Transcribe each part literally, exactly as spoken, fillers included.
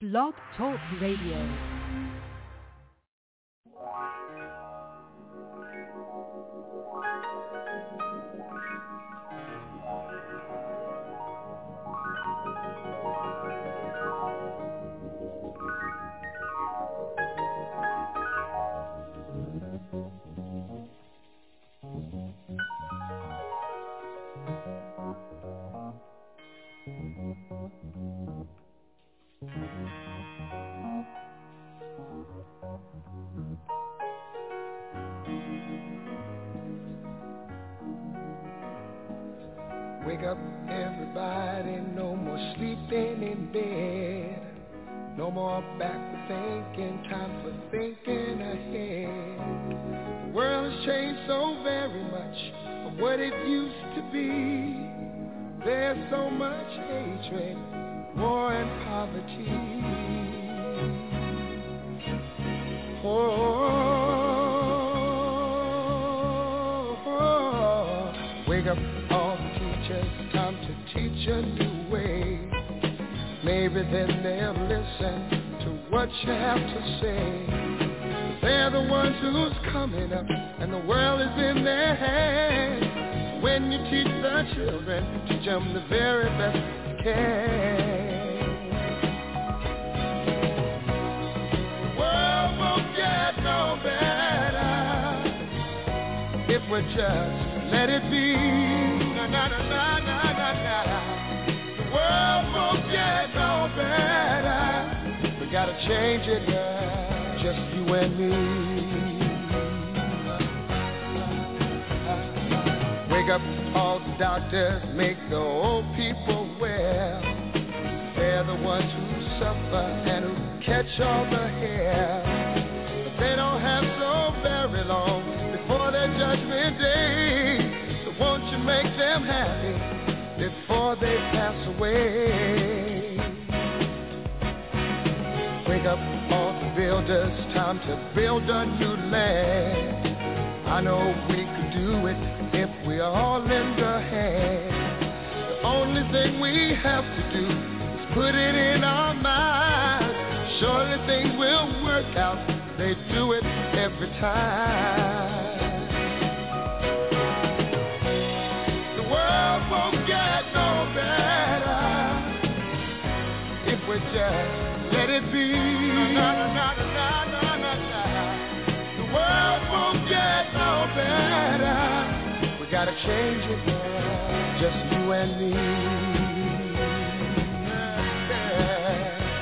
Blog Talk Radio. Wake up, everybody, no more sleeping in bed. No more backward thinking, time for thinking ahead. The world has changed so very much from what it used to be. There's so much hatred, war and poverty. Oh, oh, oh. Wake up, all the teachers, time to teach a new way. Maybe then they'll listen to what you have to say. They're the ones who's coming up, and the world is in their hands. When you teach the children, teach them the very best you can. The world won't get no better if we just let it be. Na na na na na na na. The world won't get no better. We gotta change it, yeah, just you and me. Wake up, all the doctors, make the old people well. They're the ones who suffer and who catch all the hair. But they don't have so very long before their judgment day. So won't you make them happy before they pass away? Wake up, all the builders, time to build a new land. I know we could do it if we all lend a hand. The only thing we have to do is put it in our minds. Surely things will work out, they do it every time. The world won't get no better if we just let it be. Na, na, na, na, na, na, na. The world won't get no better. We gotta change it, yeah, just you and me. Yeah.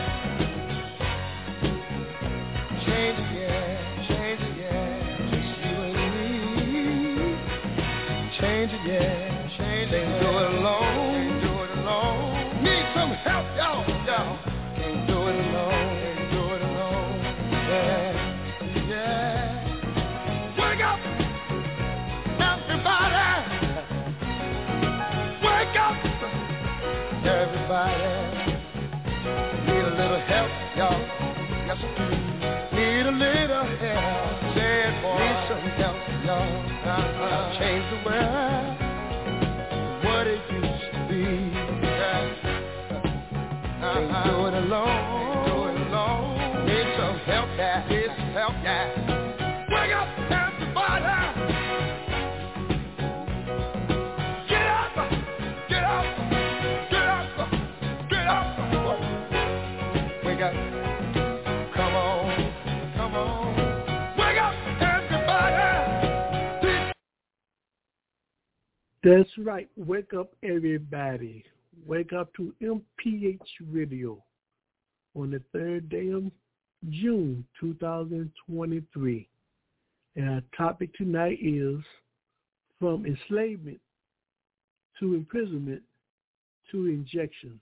Change it, yeah, change it, yeah, just you and me. Change it, yeah, change it. Can't do it alone, can't do it alone. Need some help, y'all, y'all. Can't do it alone, can't do it alone. Yeah, yeah. Wake up, everybody. Wake up, everybody. Need a little help, y'all. Yes, we do. Need a little help. Say it, boy. Need some help, y'all. Uh-huh. Change the world, what it used to be. Yeah. Uh-huh. Can't do it alone. Can't do it alone. Need some help, yeah. Need some help, yeah. Wake up, everybody. Get up, get up, get up, get up. Wake up, come on, come on. Wake up, everybody. That's right. Wake up, everybody. Wake up to M P H Radio on the third day of June two thousand twenty-three. And our topic tonight is from enslavement to imprisonment to injection.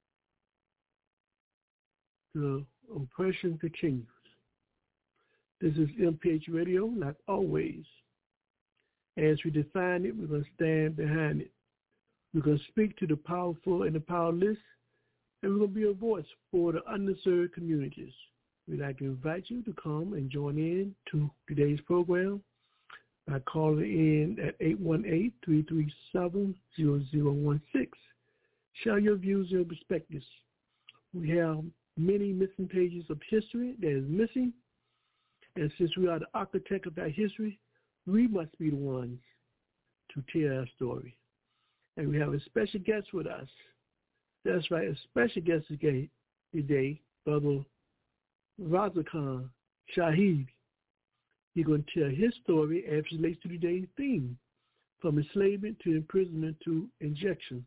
The oppression continues. This is M P H Radio, like always. As we define it, we're going to stand behind it. We're going to speak to the powerful and the powerless, and we're going to be a voice for the underserved communities. We'd like to invite you to come and join in to today's program by calling in at eight one eight, three three seven, zero zero one six. Share your views and perspectives. We have many missing pages of history that is missing. And since we are the architect of that history, we must be the ones to tell our story. And we have a special guest with us. That's right, a special guest today, today Brother Raza Khan Shahid. He's going to tell his story as it relates to today's theme, from enslavement to imprisonment to injections.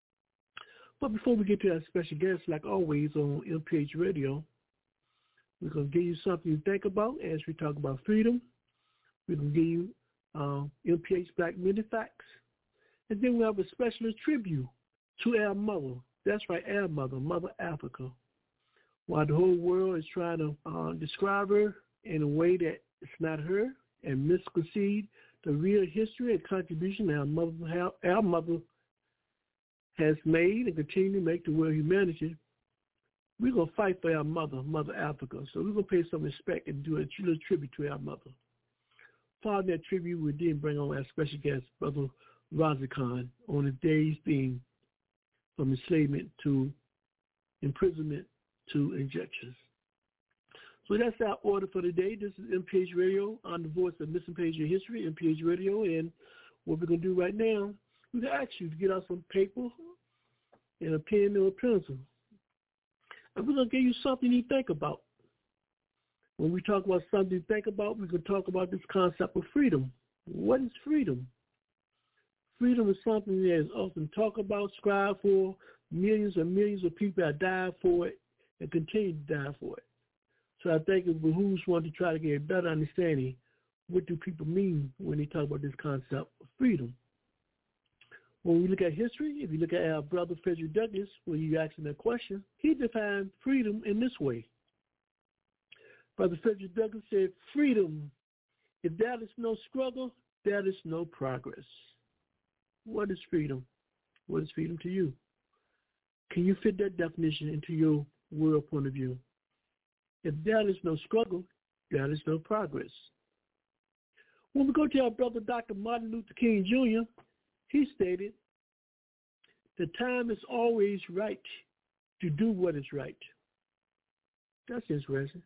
But before we get to our special guest, like always on M P H Radio, we're going to give you something to think about as we talk about freedom. We're going to give you uh, M P H Black Minute Facts. And then we have a special tribute to our mother. That's right, our mother, Mother Africa. While the whole world is trying to uh, describe her in a way that it's not her and misconceive the real history and contribution our mother, our mother has made and continue to make to world humanity, we're going to fight for our mother, Mother Africa. So we're going to pay some respect and do a little tribute to our mother. Following that tribute, we then bring on our special guest, Brother Raza Khan, on the day's theme, from enslavement to imprisonment to injections. So that's our order for today. This is M P H Radio on the voice of Missing Page of History, M P H Radio. And what we're going to do right now, we're going to ask you to get out some paper and a pen or a pencil. And we're going to give you something to think about. When we talk about something to think about, we're going to talk about this concept of freedom. What is freedom? Freedom is something that is often talked about, strived for. Millions and millions of people have died for it and continue to die for it. So I think it behooves one to try to get a better understanding what do people mean when they talk about this concept of freedom. When we look at history, if you look at our brother Frederick Douglass, when you ask him that question, he defined freedom in this way. Brother Frederick Douglass said, freedom, if there is no struggle, there is no progress. What is freedom? What is freedom to you? Can you fit that definition into your world point of view? If there is no struggle, there is no progress. When we go to our brother Doctor Martin Luther King Junior, he stated, the time is always right to do what is right. That's interesting.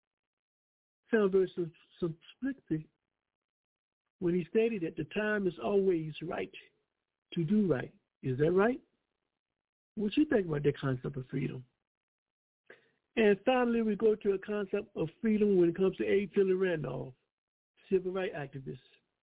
Sounds very simplistic when he stated that the time is always right to do right. Is that right? What you think about that concept of freedom? And finally, we go to a concept of freedom when it comes to A. Philly Randolph, civil rights activist.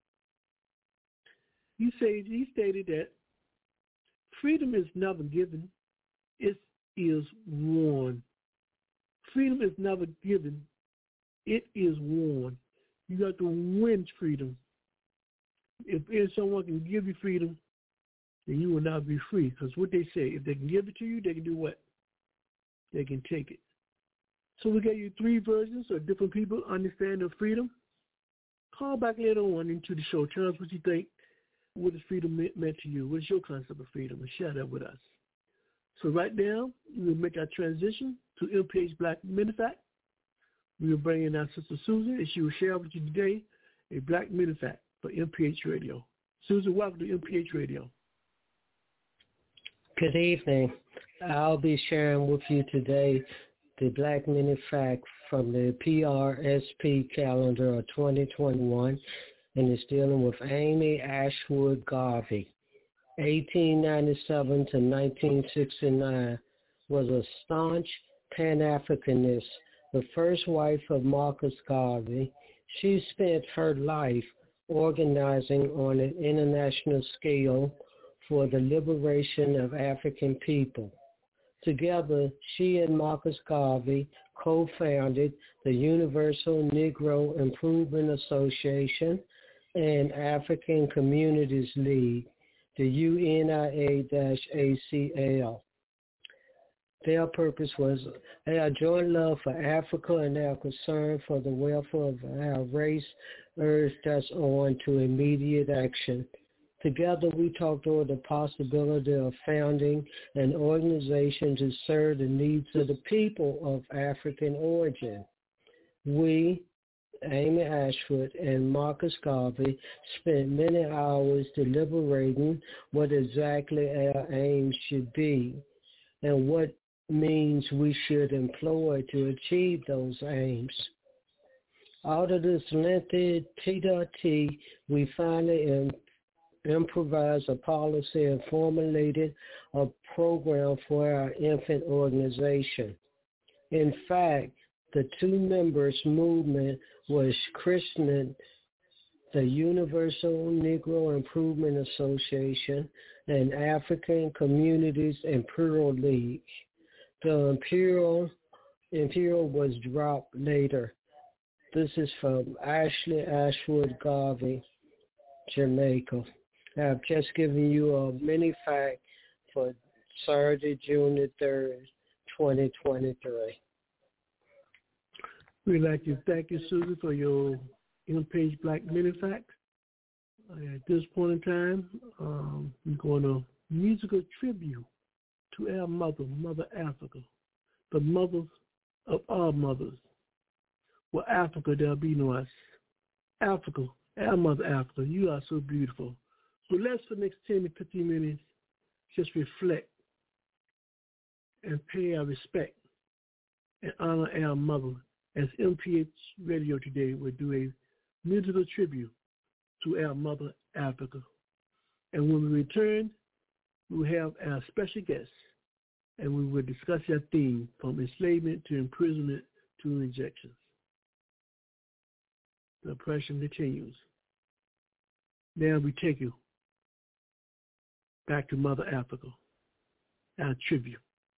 He said he stated that freedom is never given, it is won. Freedom is never given, it is won. You got to win freedom. If, if someone can give you freedom, then you will not be free. Because what they say, if they can give it to you, they can do what? They can take it. So we gave you three versions so different people understand of freedom. Call back later on into the show. Tell us what you think. What does freedom meant to you? What is your concept of freedom? And share that with us. So right now, we will make our transition to M P H Black Minute Fact. We will bring in our sister Susan, and she will share with you today a Black Minute Fact for M P H Radio. Susan, welcome to M P H Radio. Good evening. I'll be sharing with you today the Black Minute Fact from the P R S P calendar of twenty twenty-one, and it's dealing with Amy Ashwood Garvey. eighteen ninety-seven to nineteen sixty-nine, was a staunch Pan-Africanist, the first wife of Marcus Garvey. She spent her life organizing on an international scale for the liberation of African people. Together, she and Marcus Garvey co-founded the Universal Negro Improvement Association and African Communities League, the U N I A C L. Their purpose was our joint love for Africa and our concern for the welfare of our race urged us on to immediate action. Together, we talked over the possibility of founding an organization to serve the needs of the people of African origin. We, Amy Ashford and Marcus Garvey, spent many hours deliberating what exactly our aim should be and what means we should employ to achieve those aims. Out of this lengthy T.T, we finally im- improvised a policy and formulated a program for our infant organization. In fact, the two members movement was christened the Universal Negro Improvement Association and African Communities Imperial League. The Imperial, Imperial was dropped later. This is from Ashley Ashwood Garvey, Jamaica. I've just given you a mini fact for Saturday, June the third, twenty twenty-three. We'd like to thank you, Susan, for your in-page Black Mini Fact. Uh, at this point in time, um, we're going to musical tribute to our mother, Mother Africa, the mother of all mothers. Well, Africa, there'll be no us. Africa, our mother Africa, you are so beautiful. So let's, for the next ten to fifteen minutes, just reflect and pay our respect and honor our mother, as M P H Radio today will do a musical tribute to our mother Africa. And when we return, we will have our special guests, and we will discuss our theme from enslavement to imprisonment to injections. The oppression continues. Now we take you back to Mother Africa, our tribute.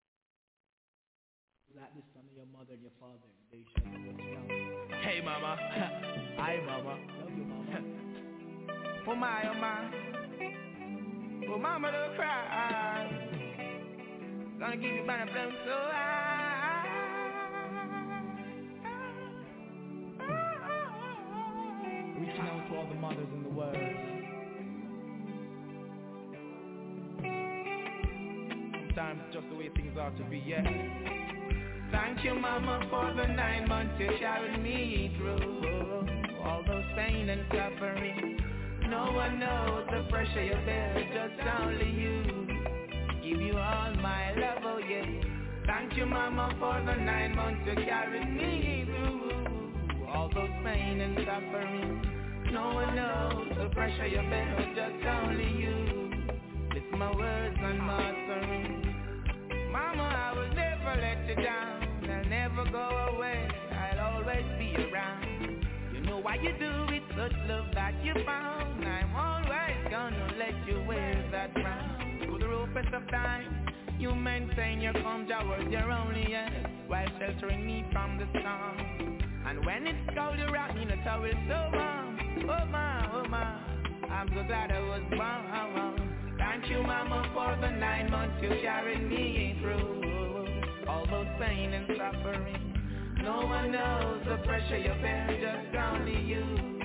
Like the son of your mother and your father, they shall not down. Hey mama, hi mama, love you mama. Oh my, oh my, oh mama don't cry. Gonna give you banana flame so high. Reaching out to all the mothers in the world. Sometimes just the way things are to be, yeah. Thank you, Mama, for the nine months you carried me through. All those pain and suffering. No one knows the pressure you bear, just only you. Give you all my love, oh yeah. Thank you, Mama, for the nine months you carried me through. All those pain and suffering. No one knows the pressure you bear, just only you. It's my words and mastering. Mama, I will never let you down. I'll never go away. I'll always be around. You know why you do it, such love that you found. I'm always gonna let you wear that crown. Through the ropes of time, you maintain your calm towards your only end, while sheltering me from the storm. And when it's cold, you wrap me in a towel so warm. Oh my, oh my, I'm so glad I was born. Thank you, Mama, for the nine months you carried me through. All those pain and suffering. No one knows the pressure you bear, just only you.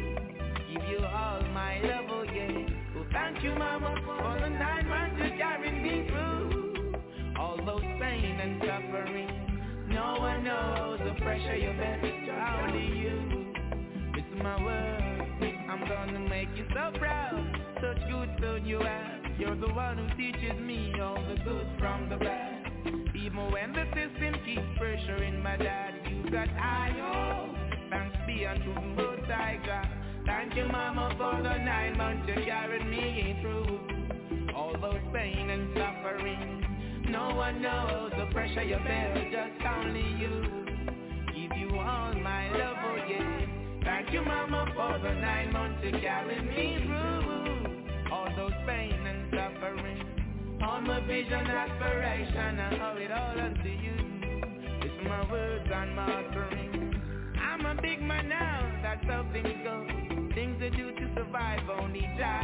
Give you all my love, oh yeah. So thank you, Mama, for the nine months you carried me through. All those pain and suffering. No one knows the pressure you bear, just only you. It's my word, I'm gonna make you so proud. Such good son you have. You're the one who teaches me all the good from the bad. Even when the system keeps pressuring my dad, you got I oh. Thanks be unto the Most High God. Thank you, Mama, for the nine months you carried me through. All those pain and suffering. No one knows the pressure you bear, just only you. Give you all my love, oh yeah. Thank you, Mama, for the nine months you carried me through. All those pain and suffering. All my vision, aspiration, I owe it all unto you. It's my words and my offering. I'm a big man now, that's how things go. Things they do to survive, only Jah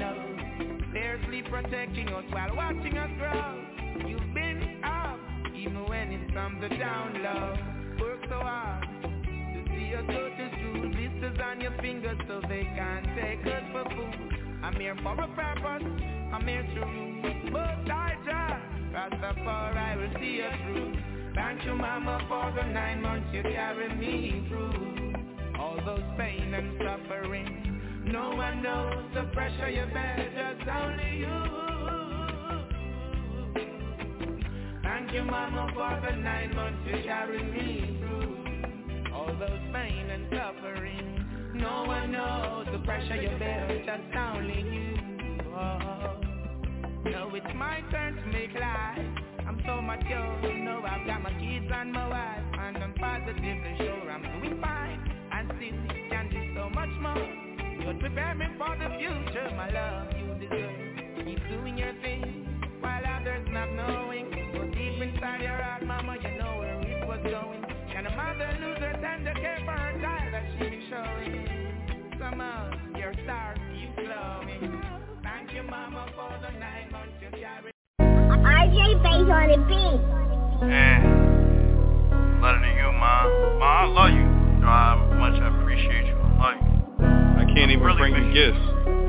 knows. Fiercely protecting us while watching us grow. You've been up, even when it's from the down low. Work so hard to see us go to school. Blisters on your fingers so they can't take us for food. I'm here for a purpose, I'm here to rule. Most I Jah, Rastafari will see you through. Thank you, Mama, for the nine months you carried me through. All those pain and suffering. No one knows the pressure you bear, just only you. Thank Thank you, Mama, for the nine months you carried me through all those pain and suffering. No one knows the pressure you bear, just only you. Oh. Now it's my turn to make life. I'm so much young, you know I've got my kids and my wife, and I'm positively sure I'm doing fine, and still can do so much more. You'll prepare me for the future, my love, you deserve. Keep doing your thing, while others not knowing. Go deep inside your heart, mama, you know where it was going. Can a mother lose her tender care for her child that she been showing? Some of your stars keep glowing. Thank you, mama, for the nine months you carried. R J Bass on the beat. Man, better than you, ma. Ma, I love you. You know how much I appreciate you. I love you. I can't even really bring you gifts.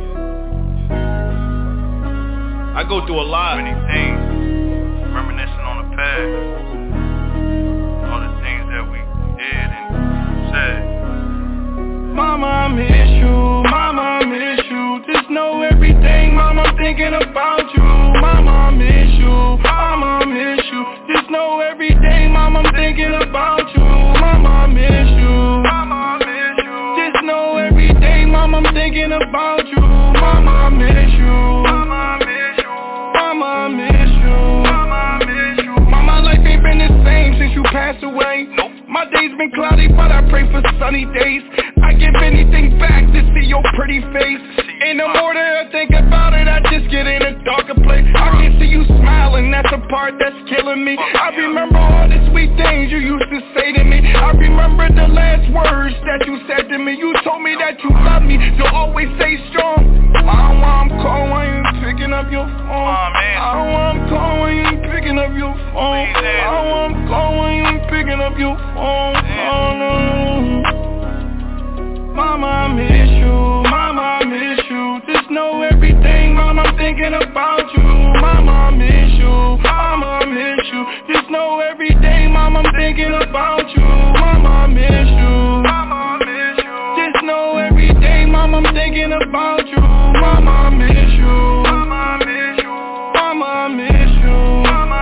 I go through a lot. Many things, reminiscing on the past, all the things that we did and said. Mama, I miss you. Mama, I miss you. Just know everything, Mama, I'm thinking about you. Mama, I miss you. Mama, I miss you. Just know everything, Mama, I'm thinking about you. Mama, I miss you. Mama, I miss you. Just know everything, Mama, I'm thinking about you. Mama, I miss you. Mama, I miss you. Mama, I miss you. Mama, I miss you. Mama, life ain't been the same since you passed away. Nope. My days been cloudy, but I pray for sunny days. I give anything back to see your pretty face. And the more that I think about it, I just get in a darker place. I can see you smiling, that's the part that's killing me. I remember all the sweet things you used to say to me. I remember the last words that you said to me. You told me that you love me, you'll always stay strong. Mom, I'm calling when you ain't picking up your phone. I want calling when you ain't picking up your phone. I want calling when you ain't picking up your phone. Oh no. Mama, I miss you. Mama, I miss you. Just know everything, Mama, I'm thinking about you. Mama, I miss you. Mama, I miss you. Just know everything, Mama, I'm thinking about you. Mama, I miss you. Mama, I miss you. Just know everything, Mama, I'm thinking about you. Mama, I miss you. Mama, I miss you. Mama, I miss you. Mama,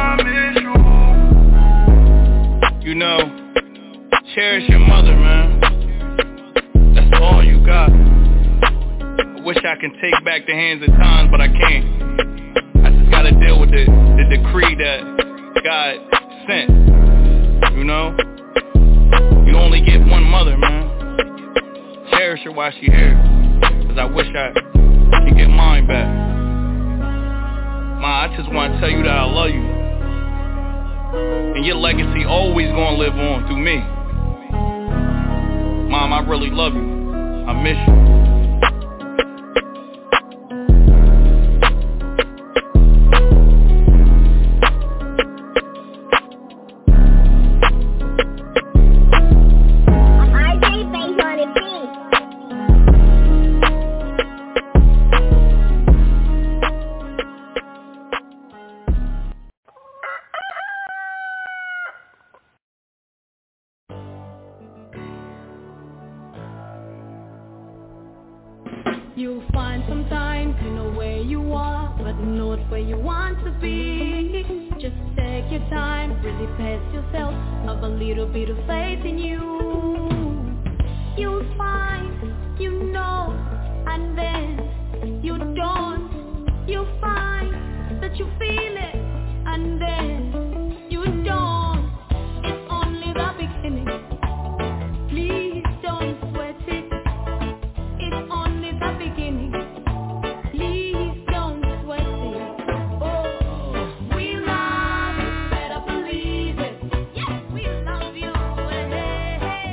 I miss you. You know, cherish your mother, man. That's all you got. I wish I could take back the hands of times, but I can't. I just gotta deal with the, the decree that God sent. You know? You only get one mother, man. Cherish her while she here. Cause I wish I could get mine back. Ma, I just wanna tell you that I love you. And your legacy always gonna live on through me. Mom, I really love you. I miss you. You'll find sometimes you know where you are, but not where you want to be. Just take your time, really pace yourself, have a little bit of faith in you. You'll find, you know, and then you don't. You'll find that you feel it, and then you don't. It's only the beginning. Please don't sweat it. It's only the beginning. Please don't sweat it. Oh, we love you, better believe it. Yes, we love you. Hey, hey,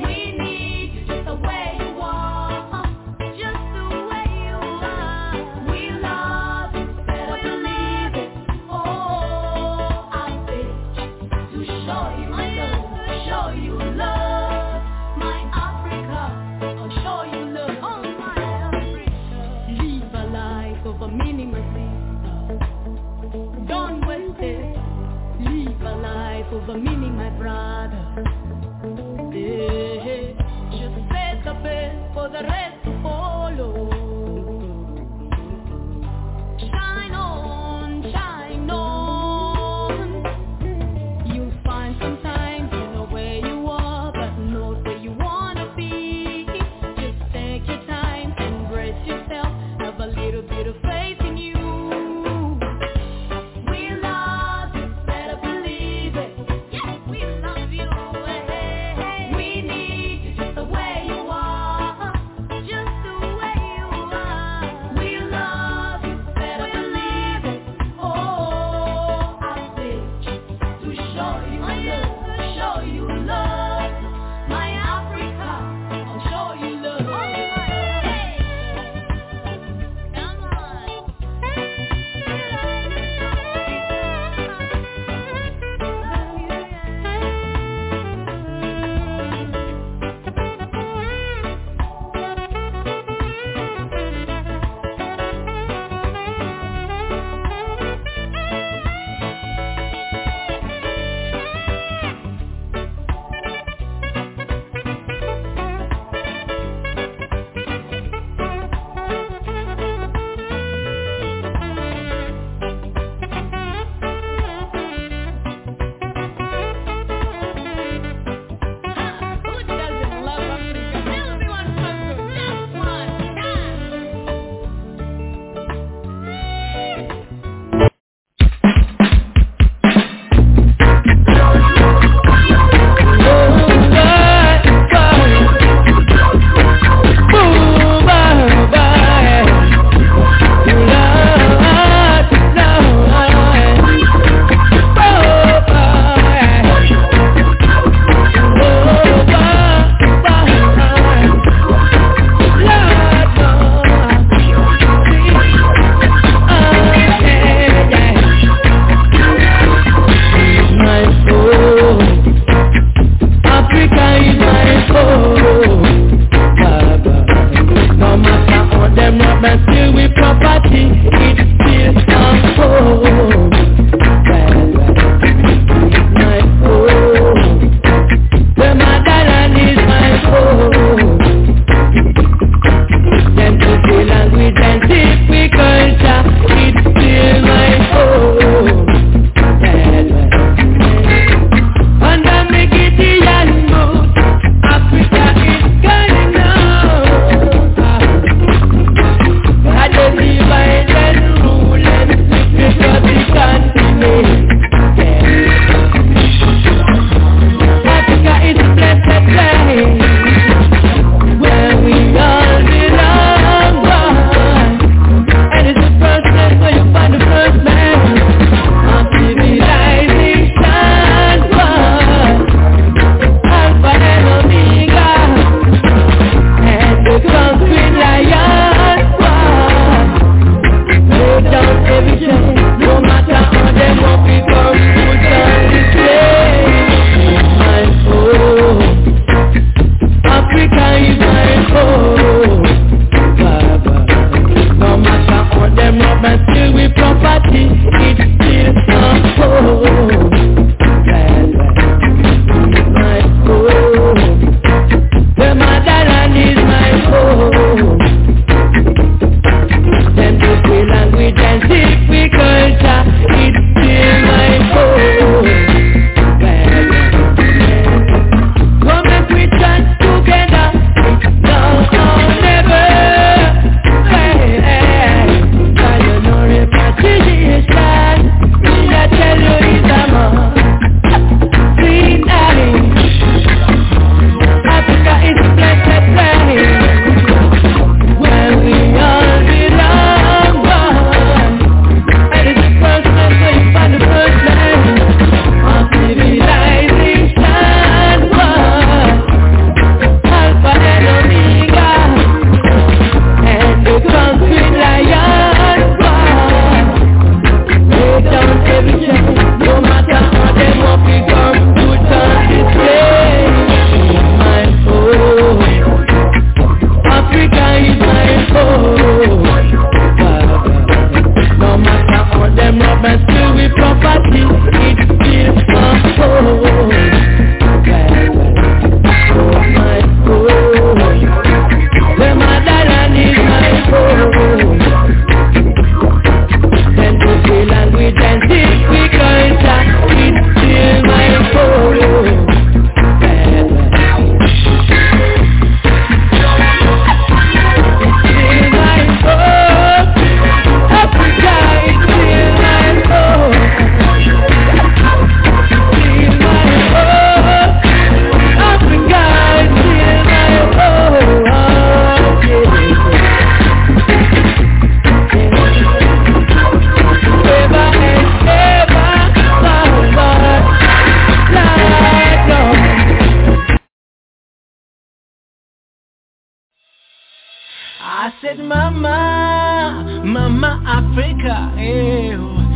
Mama, Mama Africa, eh,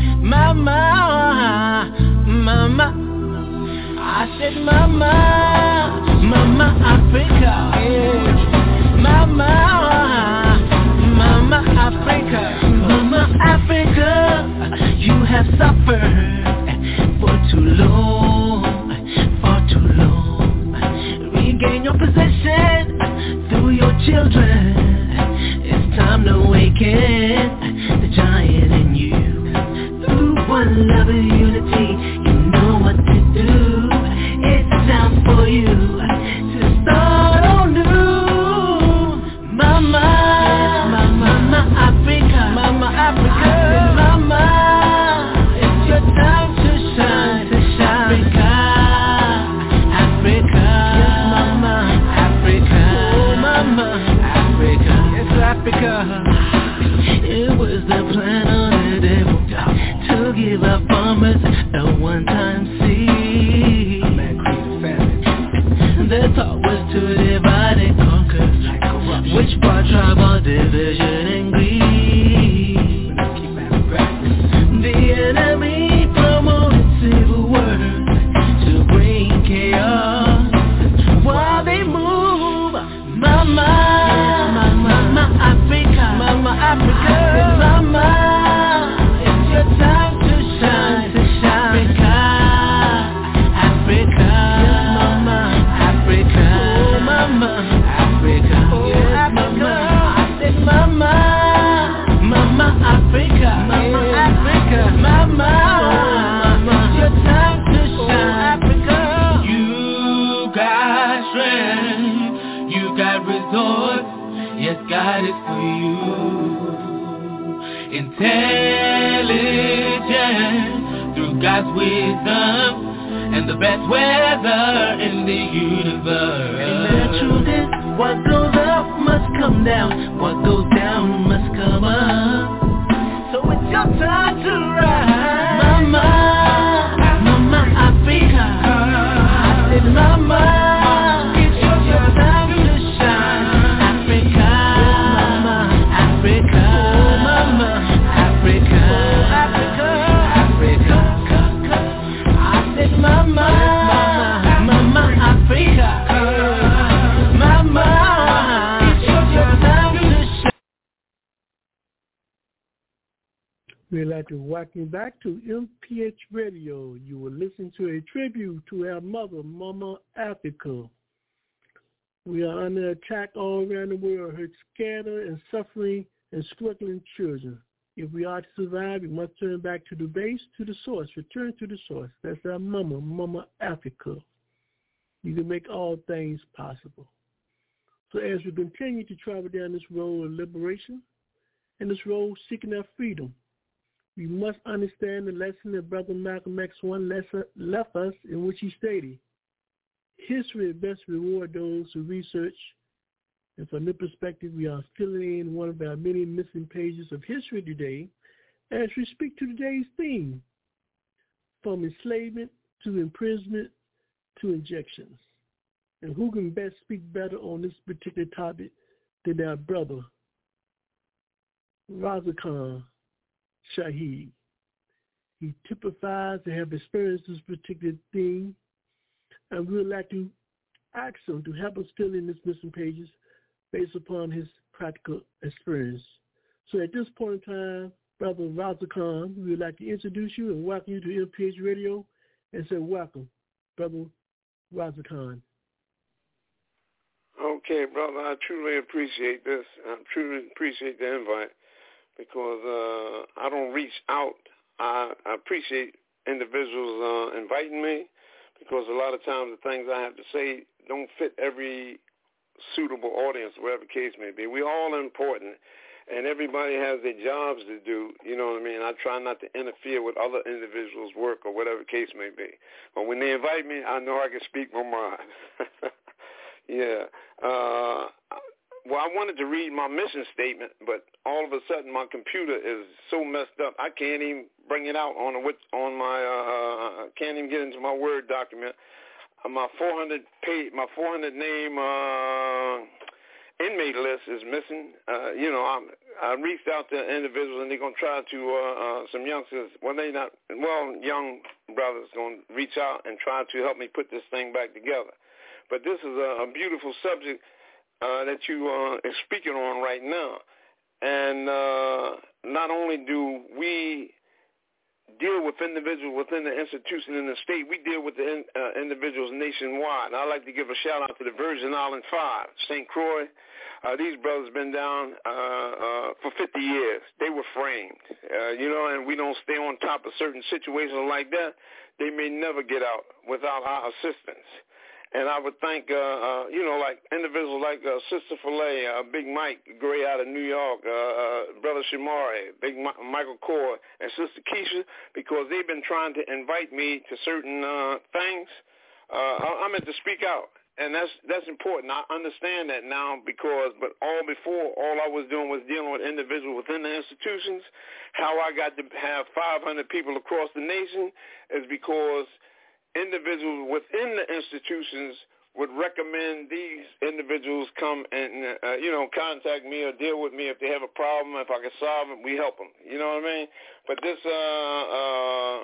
Mama, Mama. I said, Mama, Mama Africa, eh, Mama, Mama Africa, Mama Africa. You have suffered for too long, for too long. Regain your possession through your children. It's time to awaken the giant in you. Through one love and unity, you know what to do. It's time for you to start on new. Mama, Mama, Mama Africa, Mama Africa, Mama, it's your time to shine, to shine. Africa, Africa, yes, Mama, Africa, oh Mama, Africa, yes, Africa. It was the plan of the devil to give our farmers a one-time seed. The thought was to divide and conquer, which brought tribal division and greed. The enemy promoted civil war to bring chaos while they move. Mama, Mama, Mama Africa, Mama Africa, Mama, it's your time to shine, to shine. Africa, Africa, Mama, Africa, oh Mama, Africa, oh yes, Mama. I said, Mama, Mama Africa, Mama Africa, Mama, Mama, it's your time to shine. Africa, you got strength, you got resource, yes, God is for you. Intelligence through God's wisdom and the best weather in the universe. And the truth is, what goes up must come down, what goes down must come up. So it's your time to rise. Mama, Mama Africa, I said Mama, it's your time to shine. Africa, Mama, Africa, oh Mama, Africa, oh Africa, Africa. I said Mama, Mama, Mama Africa, Mama, it's your time to shine. We'd like to welcome you back to M P H Radio. You will listen to a tribute to our mother, Mama Africa. We are under attack all around the world, hurt, scattered, and suffering, and struggling children. If we are to survive, we must turn back to the base, to the source, return to the source. That's our mama, Mama Africa. You can make all things possible. So as we continue to travel down this road of liberation and this road seeking our freedom, we must understand the lesson that Brother Malcolm X one left us, in which he stated, history best reward those who research. And from this perspective, we are filling in one of our many missing pages of history today as we speak to today's theme, from enslavement to imprisonment to injections. And who can best speak better on this particular topic than our brother, Raza Khan Shaheed. He typifies and have experienced this particular thing, and we would like to ask him to help us fill in these missing pages based upon his practical experience. So at this point in time, Brother Raza Khan, we would like to introduce you and welcome you to M P H Radio and say welcome, Brother Raza Khan. Okay, brother, I truly appreciate this. I truly appreciate the invite because uh, I don't reach out. I, I appreciate individuals uh, inviting me because a lot of times the things I have to say don't fit every suitable audience, whatever the case may be. We're all important, and everybody has their jobs to do, you know what I mean? I try not to interfere with other individuals' work or whatever the case may be. But when they invite me, I know I can speak my mind. yeah. Uh, well, I wanted to read my mission statement, but all of a sudden my computer is so messed up, I can't even bring it out on a, on my, uh, can't even get into my Word document. My four hundred page, my four hundred name uh, inmate list is missing. Uh, you know, I'm, I reached out to individuals, and they're going to try to, uh, uh, some youngsters, well, they not, well, young brothers going to reach out and try to help me put this thing back together. But this is a, a beautiful subject uh, that you uh, are speaking on right now. And uh, not only do we deal with individuals within the institution in the state, we deal with the in, uh, individuals nationwide. And I'd like to give a shout-out to the Virgin Island Five, Saint Croix. Uh, these brothers been down uh, uh, for fifty years. They were framed, uh, you know, and we don't stay on top of certain situations like that. They may never get out without our assistance. And I would thank, uh, uh, you know, like individuals like uh, Sister Filet, uh, Big Mike Gray out of New York, uh, uh, Brother Shamari, Big Ma- Michael Core, and Sister Keisha, because they've been trying to invite me to certain uh, things. Uh, I meant to speak out, and that's that's important. I understand that now because, but all before, all I was doing was dealing with individuals within the institutions. How I got to have five hundred people across the nation is because individuals within the institutions would recommend these individuals come and, uh, you know, contact me or deal with me if they have a problem. If I can solve it, we help them. You know what I mean? But this uh, uh,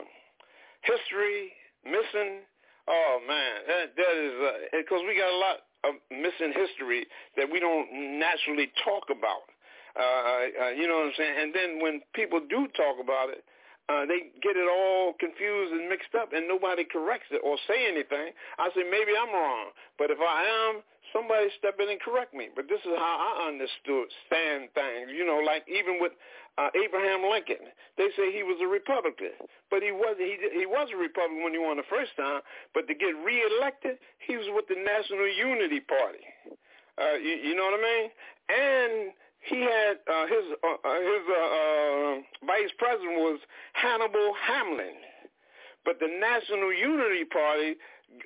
history missing, oh, man, that, that is, because uh, we got a lot of missing history that we don't naturally talk about. Uh, uh, you know what I'm saying? And then when people do talk about it, Uh, they get it all confused and mixed up, and nobody corrects it or say anything. I say, maybe I'm wrong, but if I am, somebody step in and correct me. But this is how I understood stand things. You know, like even with uh, Abraham Lincoln, they say he was a Republican, but he was he he was a Republican when he won the first time. But to get reelected, he was with the National Unity Party. Uh, you, you know what I mean? And he had uh, his uh, his uh, uh, vice president was Hannibal Hamlin, but the National Unity Party,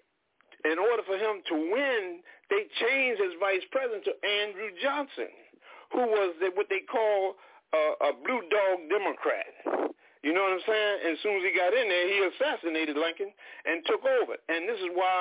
in order for him to win, they changed his vice president to Andrew Johnson, who was the, what they call uh, a blue dog Democrat. You know what I'm saying? And as soon as he got in there, he assassinated Lincoln and took over. And this is why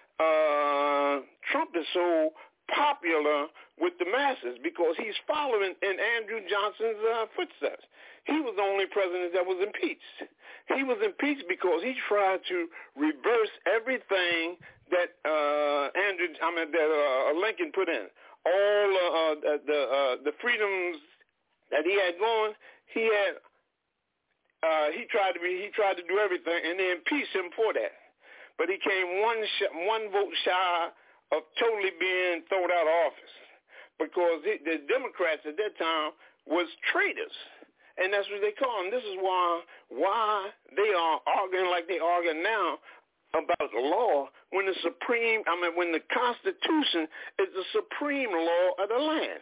uh, Trump is so popular with the masses, because he's following in Andrew Johnson's uh, footsteps. He was the only president that was impeached. He was impeached because he tried to reverse everything that uh, Andrew, I mean, that uh, Lincoln put in. All uh, the uh, the freedoms that he had going, he had. Uh, he tried to be. He tried to do everything, and they impeached him for that. But he came one sh- one vote shy of totally being thrown out of office, because he, the Democrats at that time was traitors, and that's what they call them. This is why why they are arguing like they argue now about the law when the supreme, I mean, when the Constitution is the supreme law of the land.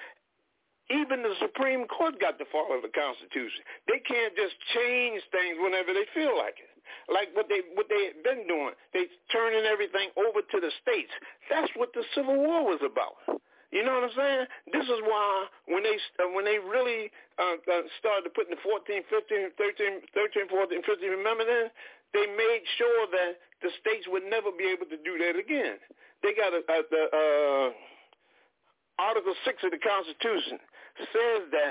Even the Supreme Court got to follow the Constitution. They can't just change things whenever they feel like it. Like what they what they've been doing, they turning everything over to the states. That's what the Civil War was about. You know what I'm saying? This is why when they uh, when they really uh, uh, started putting the fourteen, fifteen, thirteen, thirteen, fourteen, fifteen Amendment in, they made sure that the states would never be able to do that again. They got a, a, the uh, Article six of the Constitution says that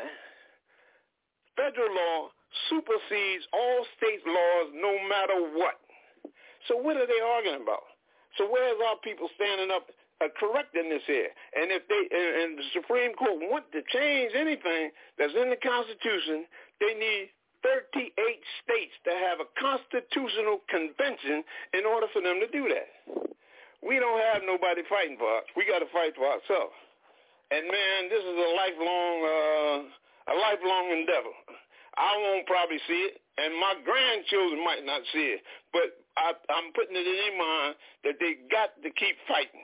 federal law supersedes all state laws no matter what. So what are they arguing about? So where's our people standing up uh, correcting this here? And if they and, and the Supreme Court want to change anything that's in the Constitution, they need thirty-eight states to have a constitutional convention in order for them to do that. We don't have nobody fighting for us. We got to fight for ourselves. And man, this is a lifelong, uh, a lifelong endeavor. I won't probably see it, and my grandchildren might not see it, but I, I'm putting it in their mind that they got to keep fighting.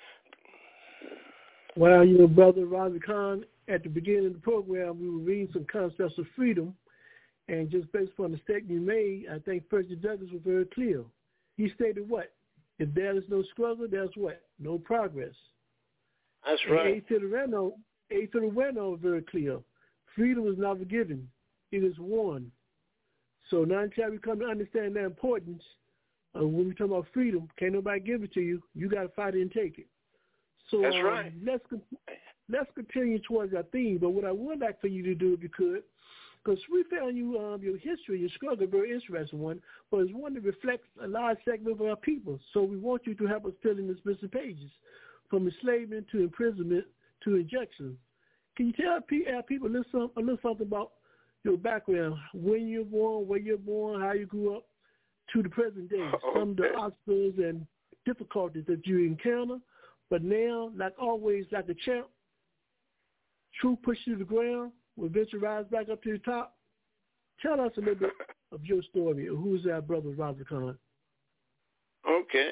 Well, you know, Brother Razi Khan, at the beginning of the program, we were reading some concepts of freedom, and just based upon the statement you made, I think President Douglas was very clear. He stated what? If there is no struggle, there's what? No progress. That's right. A to the Reno, A to the Reno is very clear. Freedom is never given. It is won. So now until we come to understand the importance of when we talk about freedom, can't nobody give it to you. You got to fight it and take it. So That's um, right. let's let's continue towards our theme. But what I would like for you to do, if you could, because we found you um, your history, your struggle, a very interesting one, but it's one that reflects a large segment of our people. So we want you to help us fill in the missing pages, from enslavement to imprisonment to injections. Can you tell our people a little, a little something about your background, when you're born, where you're born, how you grew up, to the present day, okay. some of the obstacles and difficulties that you encounter, but now, like always, like a champ, truth pushed you to the ground, will eventually rise back up to the top. Tell us a little bit of your story. Who's our brother, Raza Khan? Okay.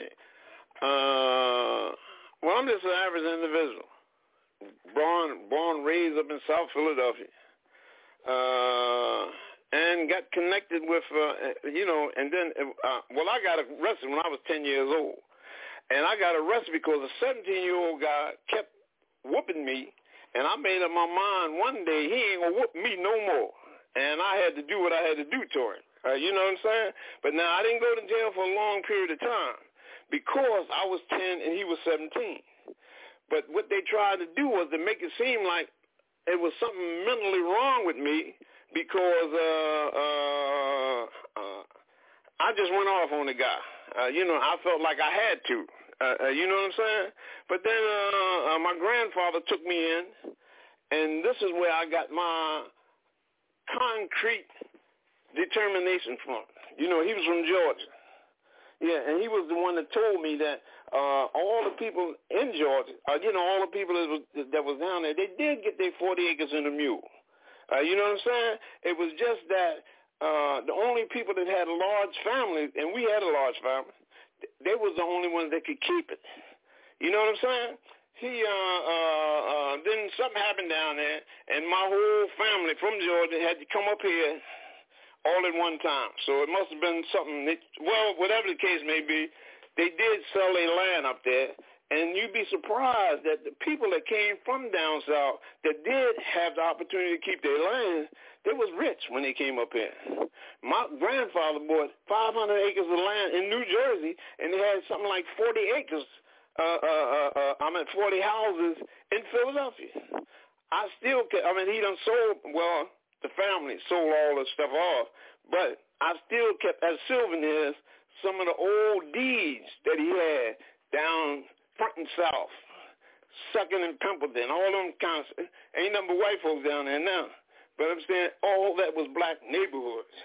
Uh, well, I'm just an average individual. Born, born, raised up in South Philadelphia. Uh, and got connected with, uh, you know, and then, uh, well, I got arrested when I was ten years old. And I got arrested because a seventeen-year-old guy kept whooping me. And I made up my mind one day he ain't going to whoop me no more. And I had to do what I had to do to him. Uh, you know what I'm saying? But now I didn't go to jail for a long period of time because I was ten and he was seventeen. But what they tried to do was to make it seem like it was something mentally wrong with me because uh, uh, uh, I just went off on the guy. Uh, you know, I felt like I had to. Uh, uh, you know what I'm saying? But then uh, uh, my grandfather took me in, and this is where I got my concrete determination from. You know, he was from Georgia. Yeah, and he was the one that told me that uh, all the people in Georgia, uh, you know, all the people that was, that was down there, they did get their forty acres and a mule. Uh, you know what I'm saying? It was just that uh, the only people that had a large family, and we had a large family, they was the only ones that could keep it. You know what I'm saying? He, uh, uh, uh, then something happened down there, and my whole family from Georgia had to come up here all at one time. So it must have been something, that, well, whatever the case may be, they did sell their land up there, and you'd be surprised that the people that came from down south that did have the opportunity to keep their land, they was rich when they came up here. My grandfather bought five hundred acres of land in New Jersey, and they had something like forty acres, uh, uh, uh, uh, I mean forty houses in Philadelphia. I still, I mean, he done sold, well, the family sold all the stuff off, but I still kept as souvenirs some of the old deeds that he had down front and south, Second and Pimpleton, all them kinds of, ain't nothing but white folks down there now. But I'm saying all that was black neighborhoods.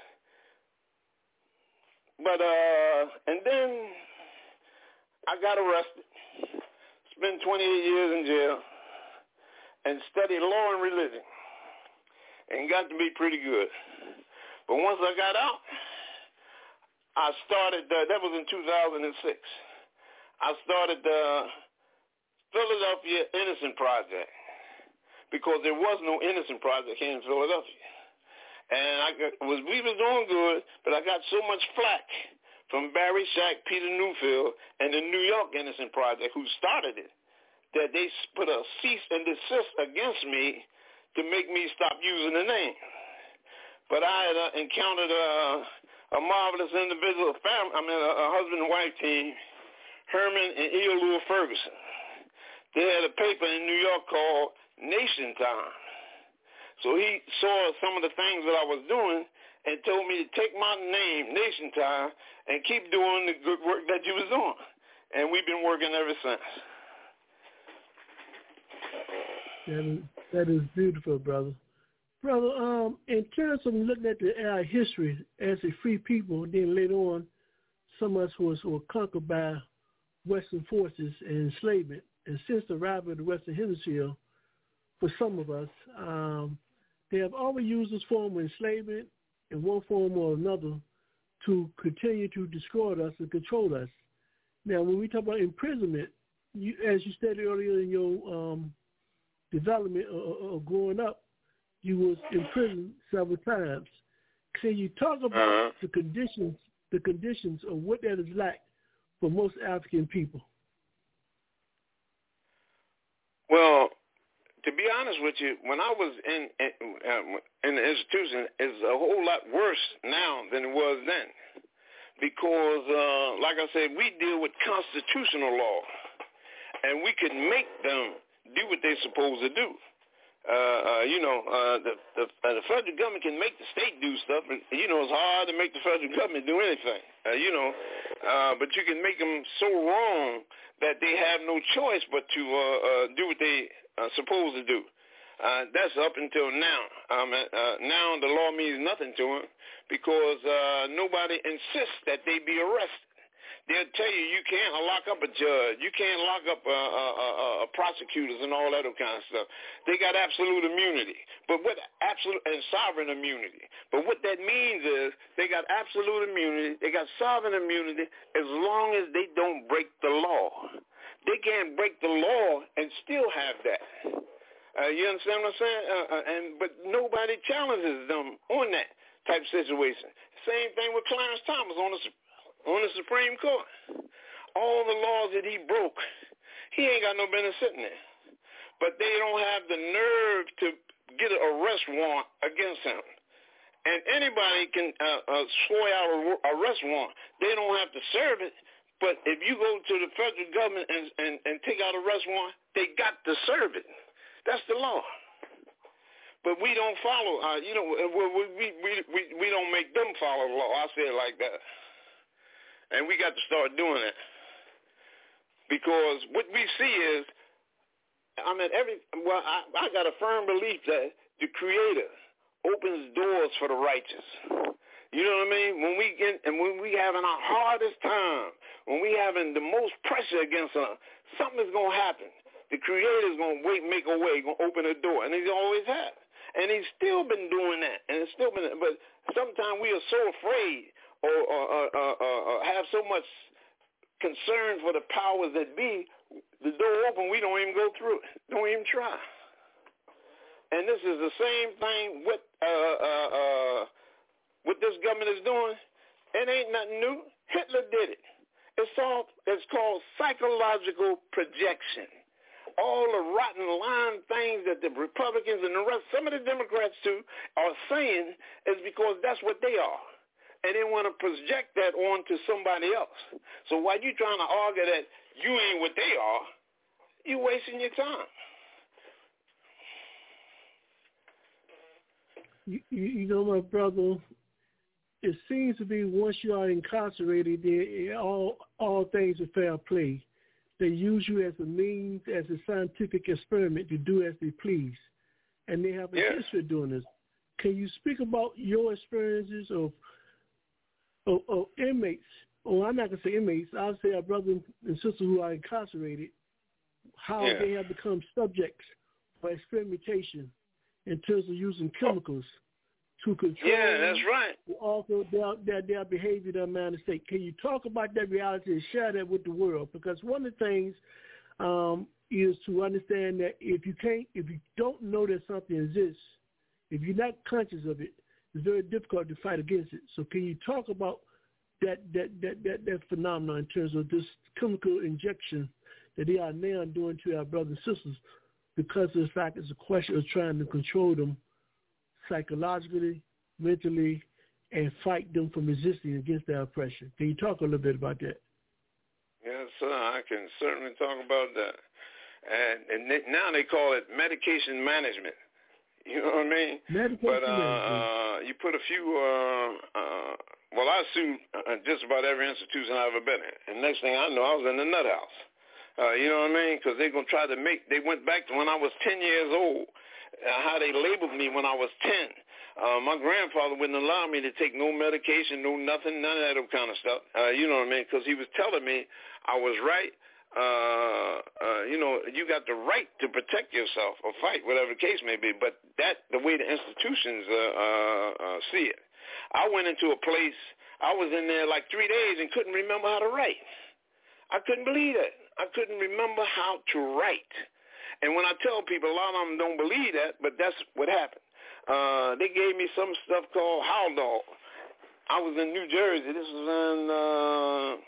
But, uh, and then I got arrested, spent twenty-eight years in jail, and studied law and religion, and got to be pretty good. But once I got out, I started, uh, that was in two thousand six. I started the Philadelphia Innocent Project because there was no Innocent Project here in Philadelphia. And I got, was, we was doing good, but I got so much flack from Barry Shack, Peter Newfield, and the New York Innocent Project, who started it, that they put a cease and desist against me to make me stop using the name. But I had uh, encountered uh, a marvelous individual, family, I mean, a, a husband and wife team, Herman and Eolua Ferguson. They had a paper in New York called Nation Time. So he saw some of the things that I was doing and told me to take my name, Nation Time, and keep doing the good work that you was doing. And we've been working ever since. That is, that is beautiful, brother. Brother, um, in terms of looking at the, our history as a free people, then later on, some of us was, were conquered by Western forces and enslavement. And since the arrival of the Western Hemisphere, for some of us, um, they have always used this form of enslavement in one form or another to continue to destroy us and control us. Now, when we talk about imprisonment, you, as you stated earlier in your um, development or, or growing up, you was imprisoned several times. Can you talk about uh-huh. the conditions, the conditions of what that is like for most African people? Well, to be honest with you, when I was in in, uh, in the institution, it's a whole lot worse now than it was then, because, uh, like I said, we deal with constitutional law, and we could make them do what they're supposed to do. Uh, uh, you know, uh, the the, uh, the federal government can make the state do stuff, but, you know, it's hard to make the federal government do anything, uh, you know, uh, but you can make them so wrong that they have no choice but to uh, uh, do what they are supposed to do. Uh, that's up until now. Um, uh, now the law means nothing to them because uh, nobody insists that they be arrested. They'll tell you you can't lock up a judge. You can't lock up uh, uh, uh, uh, prosecutors and all that kind of stuff. They got absolute immunity, but what absolute and sovereign immunity. But what that means is they got absolute immunity. They got sovereign immunity as long as they don't break the law. They can't break the law and still have that. Uh, you understand what I'm saying? Uh, uh, and but nobody challenges them on that type of situation. Same thing with Clarence Thomas on the on the Supreme Court. All the laws that he broke, he ain't got no business sitting there. But they don't have the nerve to get an arrest warrant against him. And anybody can uh, uh, swear out an arrest warrant. They don't have to serve it. But if you go to the federal government and, and, and take out an arrest warrant, they got to serve it. That's the law. But we don't follow. Uh, you know, we, we we we we don't make them follow the law. I say it like that. And we got to start doing it. Because what we see is, I mean, every, well, I, I got a firm belief that the Creator opens doors for the righteous. You know what I mean? When we get, and when we having our hardest time, when we having the most pressure against us, something is going to happen. The Creator is going to wait, make a way, going to open a door. And He's always had. And He's still been doing that. And it's still been, but sometimes we are so afraid or, or, or, or, or have so much concern for the powers that be, the door open, we don't even go through it. Don't even try. And this is the same thing with uh, uh, uh, what this government is doing. It ain't nothing new. Hitler did it. It's all, it's called psychological projection. All the rotten lying things that the Republicans and the rest, some of the Democrats too, are saying is because that's what they are. And they want to project that onto somebody else. So while you're trying to argue that you ain't what they are, you're wasting your time. You, you, you know, my brother, it seems to be once you are incarcerated, they, all all things are fair play. They use you as a means, as a scientific experiment to do as they please. And they have a yeah. history of doing this. Can you speak about your experiences of Of, of inmates, or I'm not going to say inmates, I'll say our brothers and sisters who are incarcerated, how yeah. they have become subjects for experimentation in terms of using chemicals to control yeah, that's right. also their, their, their behavior, their mind and state. Can you talk about that reality and share that with the world? Because one of the things um, is to understand that if you can't, if you don't know that something exists, if you're not conscious of it, it's very difficult to fight against it. So can you talk about that that, that, that, that phenomenon in terms of this chemical injection that they are now doing to our brothers and sisters because of the fact it's a question of trying to control them psychologically, mentally, and fight them from resisting against their oppression? Can you talk a little bit about that? Yes, sir. I can certainly talk about that. And, and they, now they call it medication management. You know what I mean? Medication but uh, uh, you put a few, uh, uh, well, I sued uh, just about every institution I've ever been in. And next thing I know, I was in the nut house. Uh, you know what I mean? Because they're going to try to make, they went back to when I was ten years old, uh, how they labeled me when I was ten. Uh, my grandfather wouldn't allow me to take no medication, no nothing, none of that kind of stuff. Uh, you know what I mean? Because he was telling me I was right. Uh, uh, you know, you got the right to protect yourself or fight, whatever the case may be, but that, the way the institutions uh, uh, uh, see it. I went into a place, I was in there like three days and couldn't remember how to write. I couldn't believe it. I couldn't remember how to write. And when I tell people, a lot of them don't believe that, but that's what happened. Uh, they gave me some stuff called Haldol. I was in New Jersey. This was in... Uh,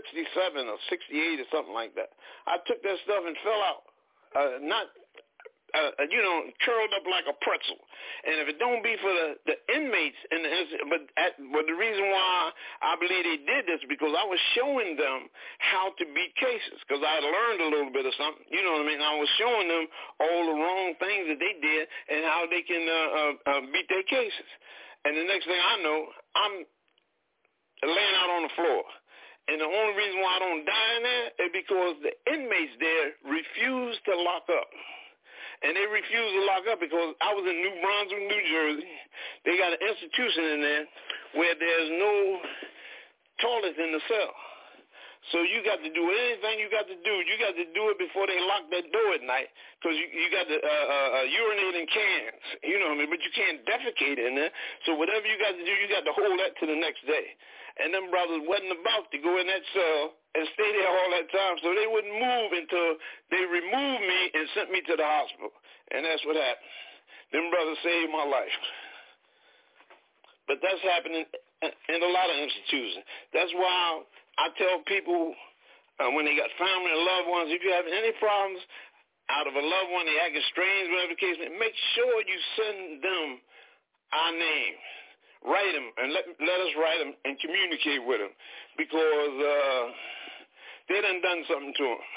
sixty-seven or sixty-eight or something like that. I took that stuff and fell out. Uh, not, uh, you know, curled up like a pretzel. And if it don't be for the, the inmates, and the, but, at, but the reason why I believe they did this because I was showing them how to beat cases because I had learned a little bit of something. You know what I mean? I was showing them all the wrong things that they did and how they can uh, uh, uh, beat their cases. And the next thing I know, I'm laying out on the floor. And the only reason why I don't die in there is because the inmates there refuse to lock up. And they refuse to lock up because I was in New Brunswick, New Jersey. They got an institution in there where there's no toilets in the cell. So you got to do anything you got to do. You got to do it before they lock that door at night because you, you got to uh, uh, urinate in cans. You know what I mean? But you can't defecate in there. So whatever you got to do, you got to hold that to the next day. And them brothers wasn't about to go in that cell and stay there all that time, so they wouldn't move until they removed me and sent me to the hospital. And that's what happened. Them brothers saved my life. But that's happening in a lot of institutions. That's why I tell people uh, when they got family and loved ones, if you have any problems out of a loved one, they acting strange, whatever the case may be, make sure you send them our name. Write them and let let us write them and communicate with them because uh, they done done something to them.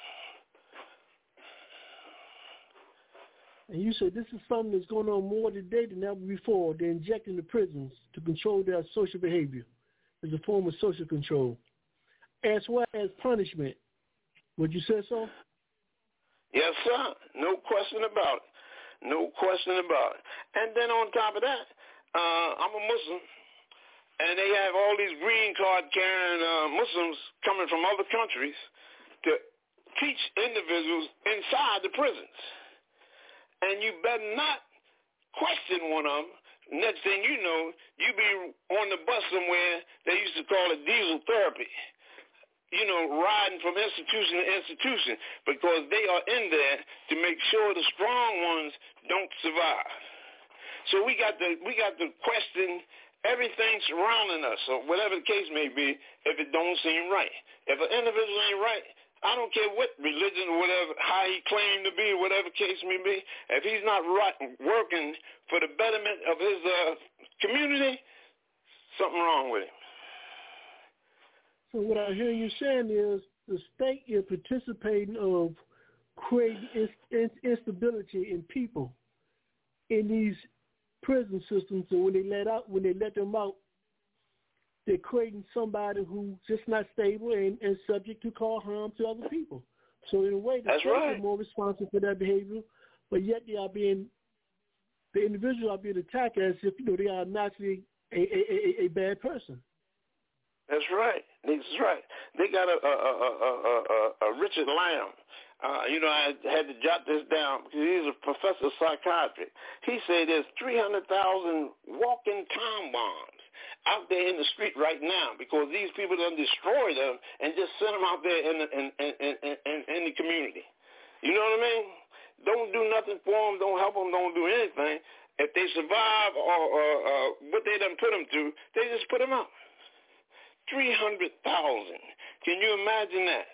And you said this is something that's going on more today than ever before. They're injecting the prisons to control their social behavior as a form of social control, as well as punishment. Would you say so? Yes, sir. No question about it. No question about it. And then on top of that, Uh, I'm a Muslim, and they have all these green card carrying uh, Muslims coming from other countries to teach individuals inside the prisons. And you better not question one of them. Next thing you know, you be on the bus somewhere, they used to call it diesel therapy, you know, riding from institution to institution because they are in there to make sure the strong ones don't survive. So we got to we got to question everything surrounding us, or whatever the case may be, if it don't seem right. If an individual ain't right, I don't care what religion or whatever, how he claimed to be, whatever case may be, if he's not right, working for the betterment of his uh, community, something wrong with him. So what I hear you saying is the state is participating of creating instability in people in these prison systems, and when they let out, when they let them out, they're creating somebody who's just not stable and, and subject to cause harm to other people. So in a way, the That's state right. is more responsible for their behavior, but yet they are being, the individuals are being attacked as if you know they are naturally a, a, a, a bad person. That's right. That's right. They got a a a a, a, a Richard Lamb. Uh, you know, I had to jot this down because he's a professor of psychiatry. He said there's three hundred thousand walking time bombs out there in the street right now because these people done destroy them and just send them out there in the, in, in, in, in, in the community. You know what I mean? Don't do nothing for them. Don't help them. Don't do anything. If they survive or, or uh, what they done put them through, they just put them out. three hundred thousand. Can you imagine that?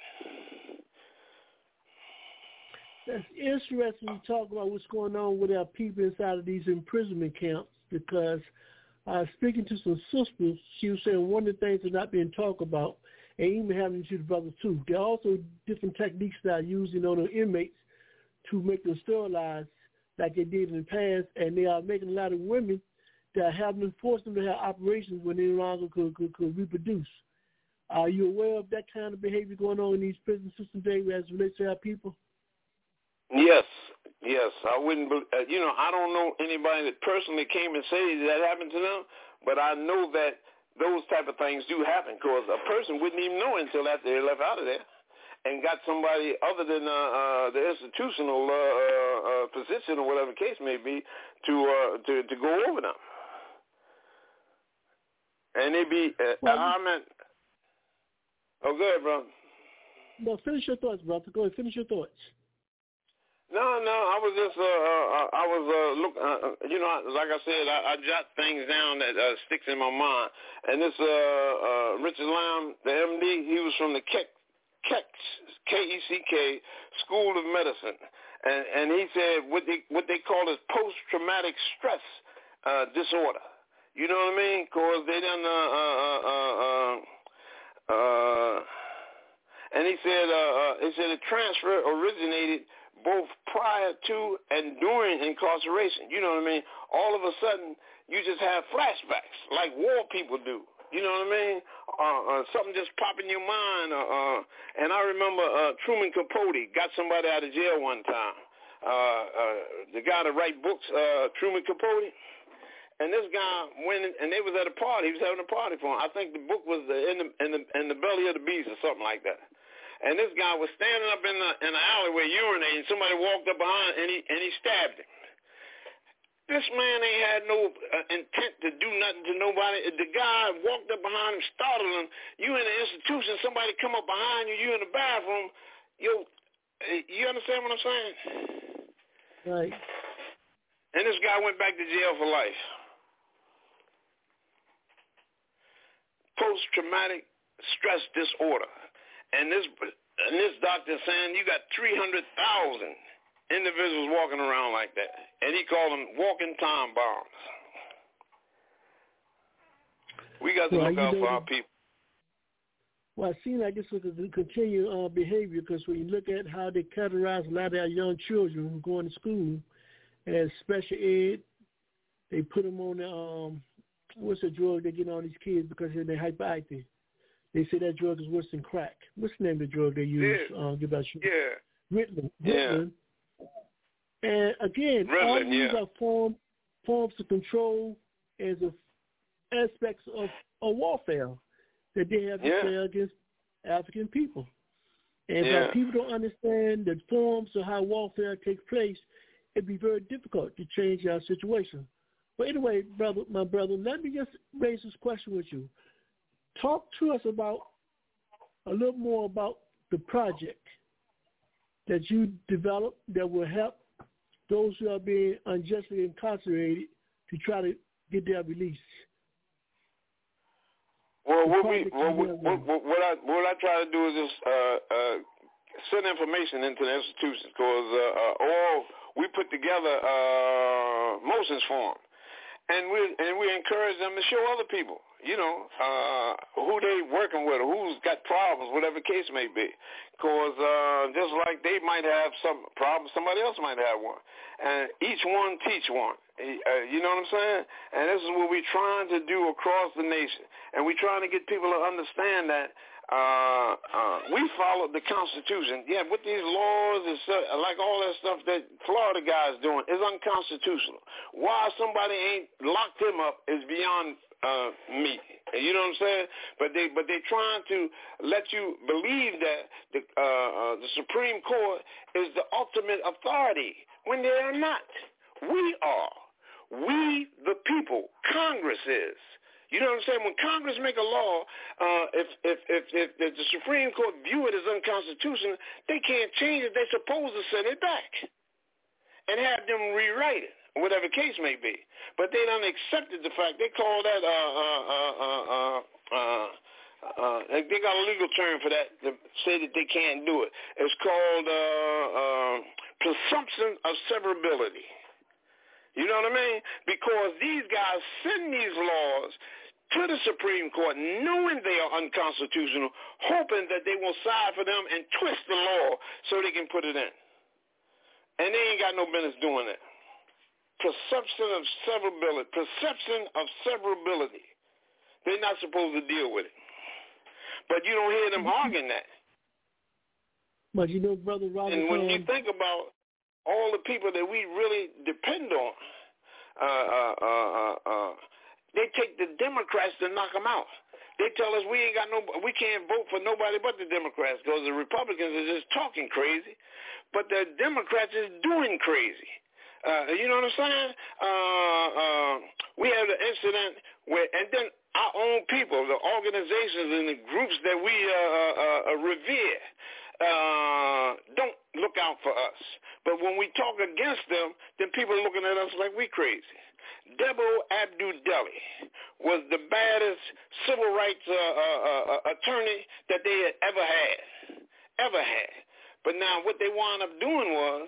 That's interesting to talk about what's going on with our people inside of these imprisonment camps because uh, speaking to some sisters, she was saying one of the things that's not being talked about, and even having to the brothers too, there are also different techniques that are using on the inmates to make them sterilized like they did in the past, and they are making a lot of women that have them forced them to have operations when they no longer could, could, could reproduce. Are you aware of that kind of behavior going on in these prison systems today as it relates to our people? Yes, yes. I wouldn't, uh, you know, I don't know anybody that personally came and said that happened to them, but I know that those type of things do happen because a person wouldn't even know until after they left out of there and got somebody other than uh, uh, the institutional uh, uh, physician or whatever the case may be to uh, to, to go over them. And they be, uh, well, I mean, oh, go ahead, bro. No, finish your thoughts, brother. Go ahead, finish your thoughts. No, no, I was just, uh, uh, I was, uh, look, uh, you know, like I said, I, I jot things down that uh, sticks in my mind. And this uh, uh, Richard Lamb, the M D, he was from the Keck, Keck, K E C K School of Medicine. and and he said what they what they call is post-traumatic stress uh, disorder. You know what I mean? Because they done uh, uh, uh, uh, uh, and he said uh, uh, he said the transfer originated both prior to and during incarceration. You know what I mean? All of a sudden, you just have flashbacks like war people do. You know what I mean? Uh, uh, something just pop in your mind. Uh, uh, and I remember uh, Truman Capote got somebody out of jail one time. Uh, uh, the guy that write books, uh, Truman Capote. And this guy went in, and they was at a party. He was having a party for him. I think the book was the, in the in the in the belly of the beast or something like that. And this guy was standing up in the in the alleyway urinating. Somebody walked up behind and he and he stabbed him. This man ain't had no uh, intent to do nothing to nobody. The guy walked up behind him, startled him. You in an institution, somebody come up behind you. You in the bathroom. Yo, you understand what I'm saying? Right. And this guy went back to jail for life. Post-traumatic stress disorder. And this and this doctor saying you got three hundred thousand individuals walking around like that. And he called them walking time bombs. We got to well, look out know, for our people. Well, it seems like this was a continued uh, behavior because when you look at how they categorize a lot of our young children who go into school as special ed, they put them on the, um, what's the drug they get on these kids because they're hyperactive. They say that drug is worse than crack. What's the name of the drug they use? Yeah. Uh, give out yeah. Ritalin. Yeah. Ritalin. And again, Ritalin, all these yeah. are form, forms of control as a, aspects of, of warfare that they have to yeah. play against African people. And yeah. if people don't understand the forms of how warfare takes place, it'd be very difficult to change our situation. But anyway, brother, my brother, let me just raise this question with you. Talk to us about a little more about the project that you developed that will help those who are being unjustly incarcerated to try to get their release. Well, what, we, what, we, what, what, what I what I try to do is just uh, uh, send information into the institutions because uh, uh, all we put together uh, motions for them, and we and we encourage them to show other people, you know, uh, who they working with, who's got problems, whatever the case may be. Because uh, just like they might have some problems, somebody else might have one. And each one teach one. Uh, you know what I'm saying? And this is what we're trying to do across the nation. And we're trying to get people to understand that uh, uh, we followed the Constitution. Yeah, with these laws and stuff, like all that stuff that Florida guys doing is unconstitutional. Why somebody ain't locked him up is beyond uh, me. You know what I'm saying? But they but they trying to let you believe that the uh, uh, the Supreme Court is the ultimate authority when they are not. We are. We, the people, Congress is. You know what I'm saying? When Congress make a law, uh, if, if, if, if, if the Supreme Court view it as unconstitutional, they can't change it. They're supposed to send it back and have them rewrite it, whatever case may be. But they done accepted the fact. They call that, uh, uh, uh, uh, uh, uh, they got a legal term for that to say that they can't do it. It's called uh, uh, presumption of severability. You know what I mean? Because these guys send these laws to the Supreme Court knowing they are unconstitutional, hoping that they will side for them and twist the law so they can put it in. And they ain't got no business doing that. Perception of severability. Perception of severability. They're not supposed to deal with it. But you don't hear them arguing that. But you know, Brother Robert, and when you think about all the people that we really depend on, uh, uh, uh, uh, uh, they take the Democrats to knock them out. They tell us we ain't got no, we can't vote for nobody but the Democrats because the Republicans are just talking crazy, but the Democrats is doing crazy. Uh, you know what I'm saying? Uh, uh, we have the incident where, and then our own people, the organizations and the groups that we uh, uh, uh, revere, uh, don't look out for us. But when we talk against them, then people are looking at us like we crazy. Debo Abdul-Deli was the baddest civil rights uh, uh, uh, attorney that they had ever had, ever had. But now what they wound up doing was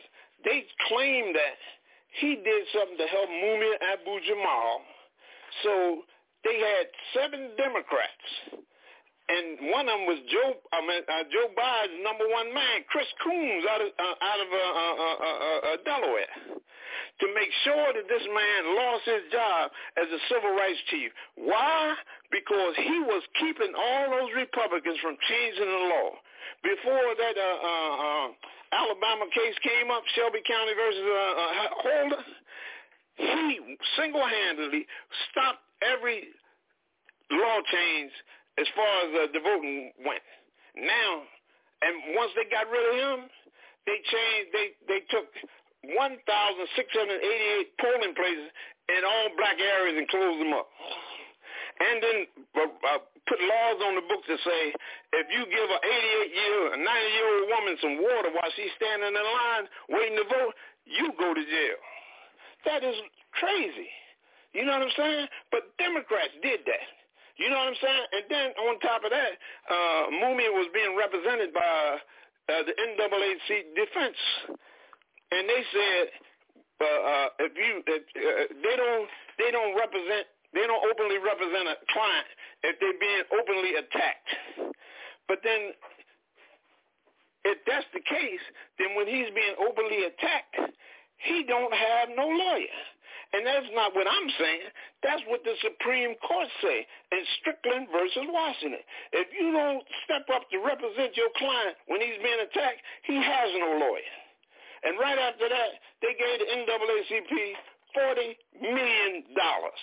they claim that he did something to help Mumia Abu-Jamal. So they had seven Democrats, and one of them was Joe. I mean, uh, Joe Biden's number one man, Chris Coons, out of uh, out of uh, uh, uh, uh, Delaware, to make sure that this man lost his job as a civil rights chief. Why? Because he was keeping all those Republicans from changing the law. Before that uh, uh, uh, Alabama case came up, Shelby County versus uh, uh, Holder, he single-handedly stopped every law change as far as uh, the voting went. Now, and once they got rid of him, they changed. They they took one thousand six hundred eighty-eight polling places in all black areas and closed them up. And then uh, uh, put laws on the books that say if you give an eighty-eight-year, a ninety-year-old woman some water while she's standing in line waiting to vote, you go to jail. That is crazy. You know what I'm saying? But Democrats did that. You know what I'm saying? And then on top of that, uh, Mumia was being represented by uh, the N double A C Defense, and they said uh, uh, if you if, uh, they don't they don't represent they don't openly represent a client if they're being openly attacked. But then, if that's the case, then when he's being openly attacked, he don't have no lawyer. And that's not what I'm saying. That's what the Supreme Court say in Strickland versus Washington. If you don't step up to represent your client when he's being attacked, he has no lawyer. And right after that, they gave the N double A C P forty million dollars.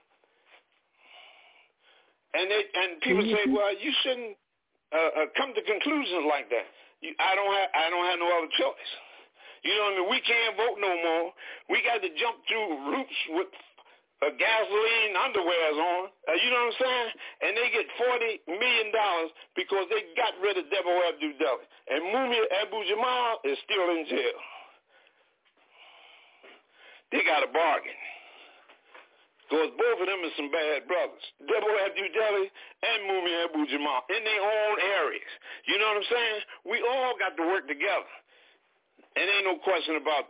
And they and people say, well, you shouldn't uh, uh, come to conclusions like that. You, I don't have I don't have no other choice. You know what I mean? We can't vote no more. We got to jump through hoops with uh, gasoline underwears on. Uh, you know what I'm saying? And they get forty million dollars because they got rid of Deborah Abdul-Deli. And Mumia Abu-Jamal is still in jail. They got a bargain. Because both of them are some bad brothers. Deborah Abdul-Deli and Mumia Abu-Jamal in their own areas. You know what I'm saying? We all got to work together. And ain't no question about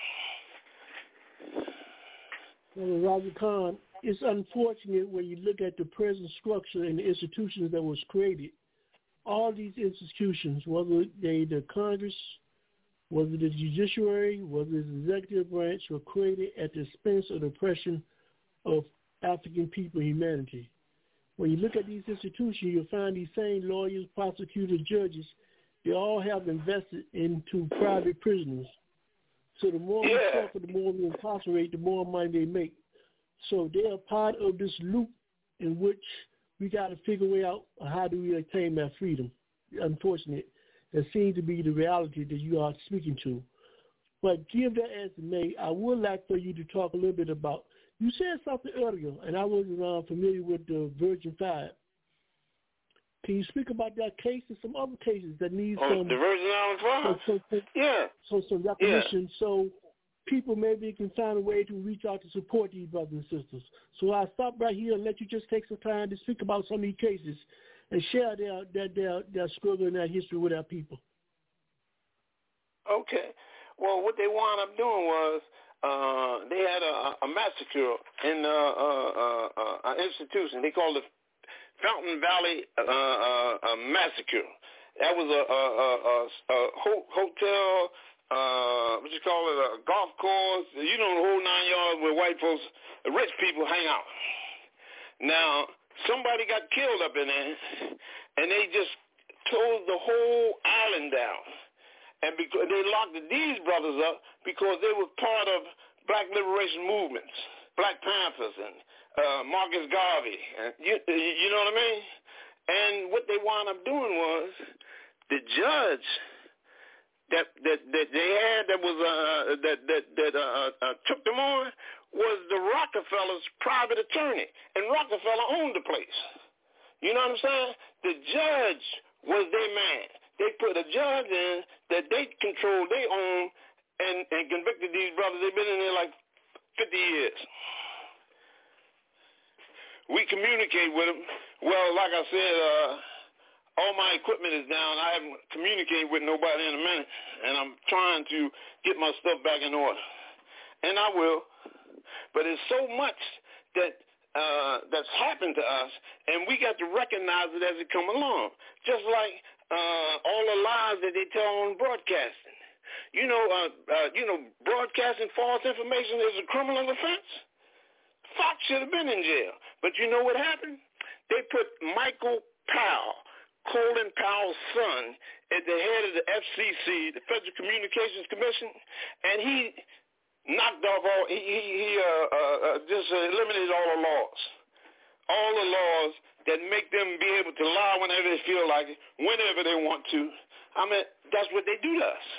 that. Well, Roger Khan, it's unfortunate when you look at the present structure and the institutions that was created. All these institutions, whether they the Congress, whether the judiciary, whether the executive branch, were created at the expense of the oppression of African people and humanity. When you look at these institutions, you'll find these same lawyers, prosecutors, judges, they all have invested into private prisoners. So the more yeah. we suffer, the more we incarcerate, the more money they make. So they are part of this loop in which we got to figure out how do we attain that freedom. Unfortunately, that seems to be the reality that you are speaking to. But give that as it may, I would like for you to talk a little bit about, you said something earlier, and I wasn't uh, familiar with the Virgin Five. Can you speak about that case and some other cases that need oh, some... the Virgin Island Five? So, so, yeah. So some recognition, yeah. so people maybe can find a way to reach out to support these brothers and sisters. So I'll stop right here and let you just take some time to speak about some of these cases and share their their their, their struggle and their history with our people. Okay. Well, what they wound up doing was uh, they had a, a massacre in uh, uh, uh, an institution. They called it Fountain Valley uh, uh, uh, Massacre. That was a, a, a, a, a ho- hotel, uh, what you call it, a golf course, you know, the whole nine yards where white folks, rich people hang out. Now, somebody got killed up in there, and they just closed the whole island down. And because they locked these brothers up because they were part of black liberation movements, Black Panthers and Uh, Marcus Garvey, and you, you know what I mean? And what they wound up doing was the judge that that, that they had that was uh, that that that uh, uh, took them on was the Rockefellers' private attorney, and Rockefeller owned the place. You know what I'm saying? The judge was their man. They put a judge in that they controlled, they own, and, and convicted these brothers. They've been in there like fifty years. We communicate with them. Well, like I said, uh, all my equipment is down. I haven't communicated with nobody in a minute, and I'm trying to get my stuff back in order. And I will. But there's so much that uh, that's happened to us, and we got to recognize it as it come along. Just like uh, all the lies that they tell on broadcasting. You know, uh, uh, you know, broadcasting false information is a criminal offense. Fox should have been in jail. But you know what happened? They put Michael Powell, Colin Powell's son, at the head of the F C C, the Federal Communications Commission, and he knocked off all, he, he, he uh, uh, uh, just eliminated all the laws. All the laws that make them be able to lie whenever they feel like it, whenever they want to. I mean, that's what they do to us.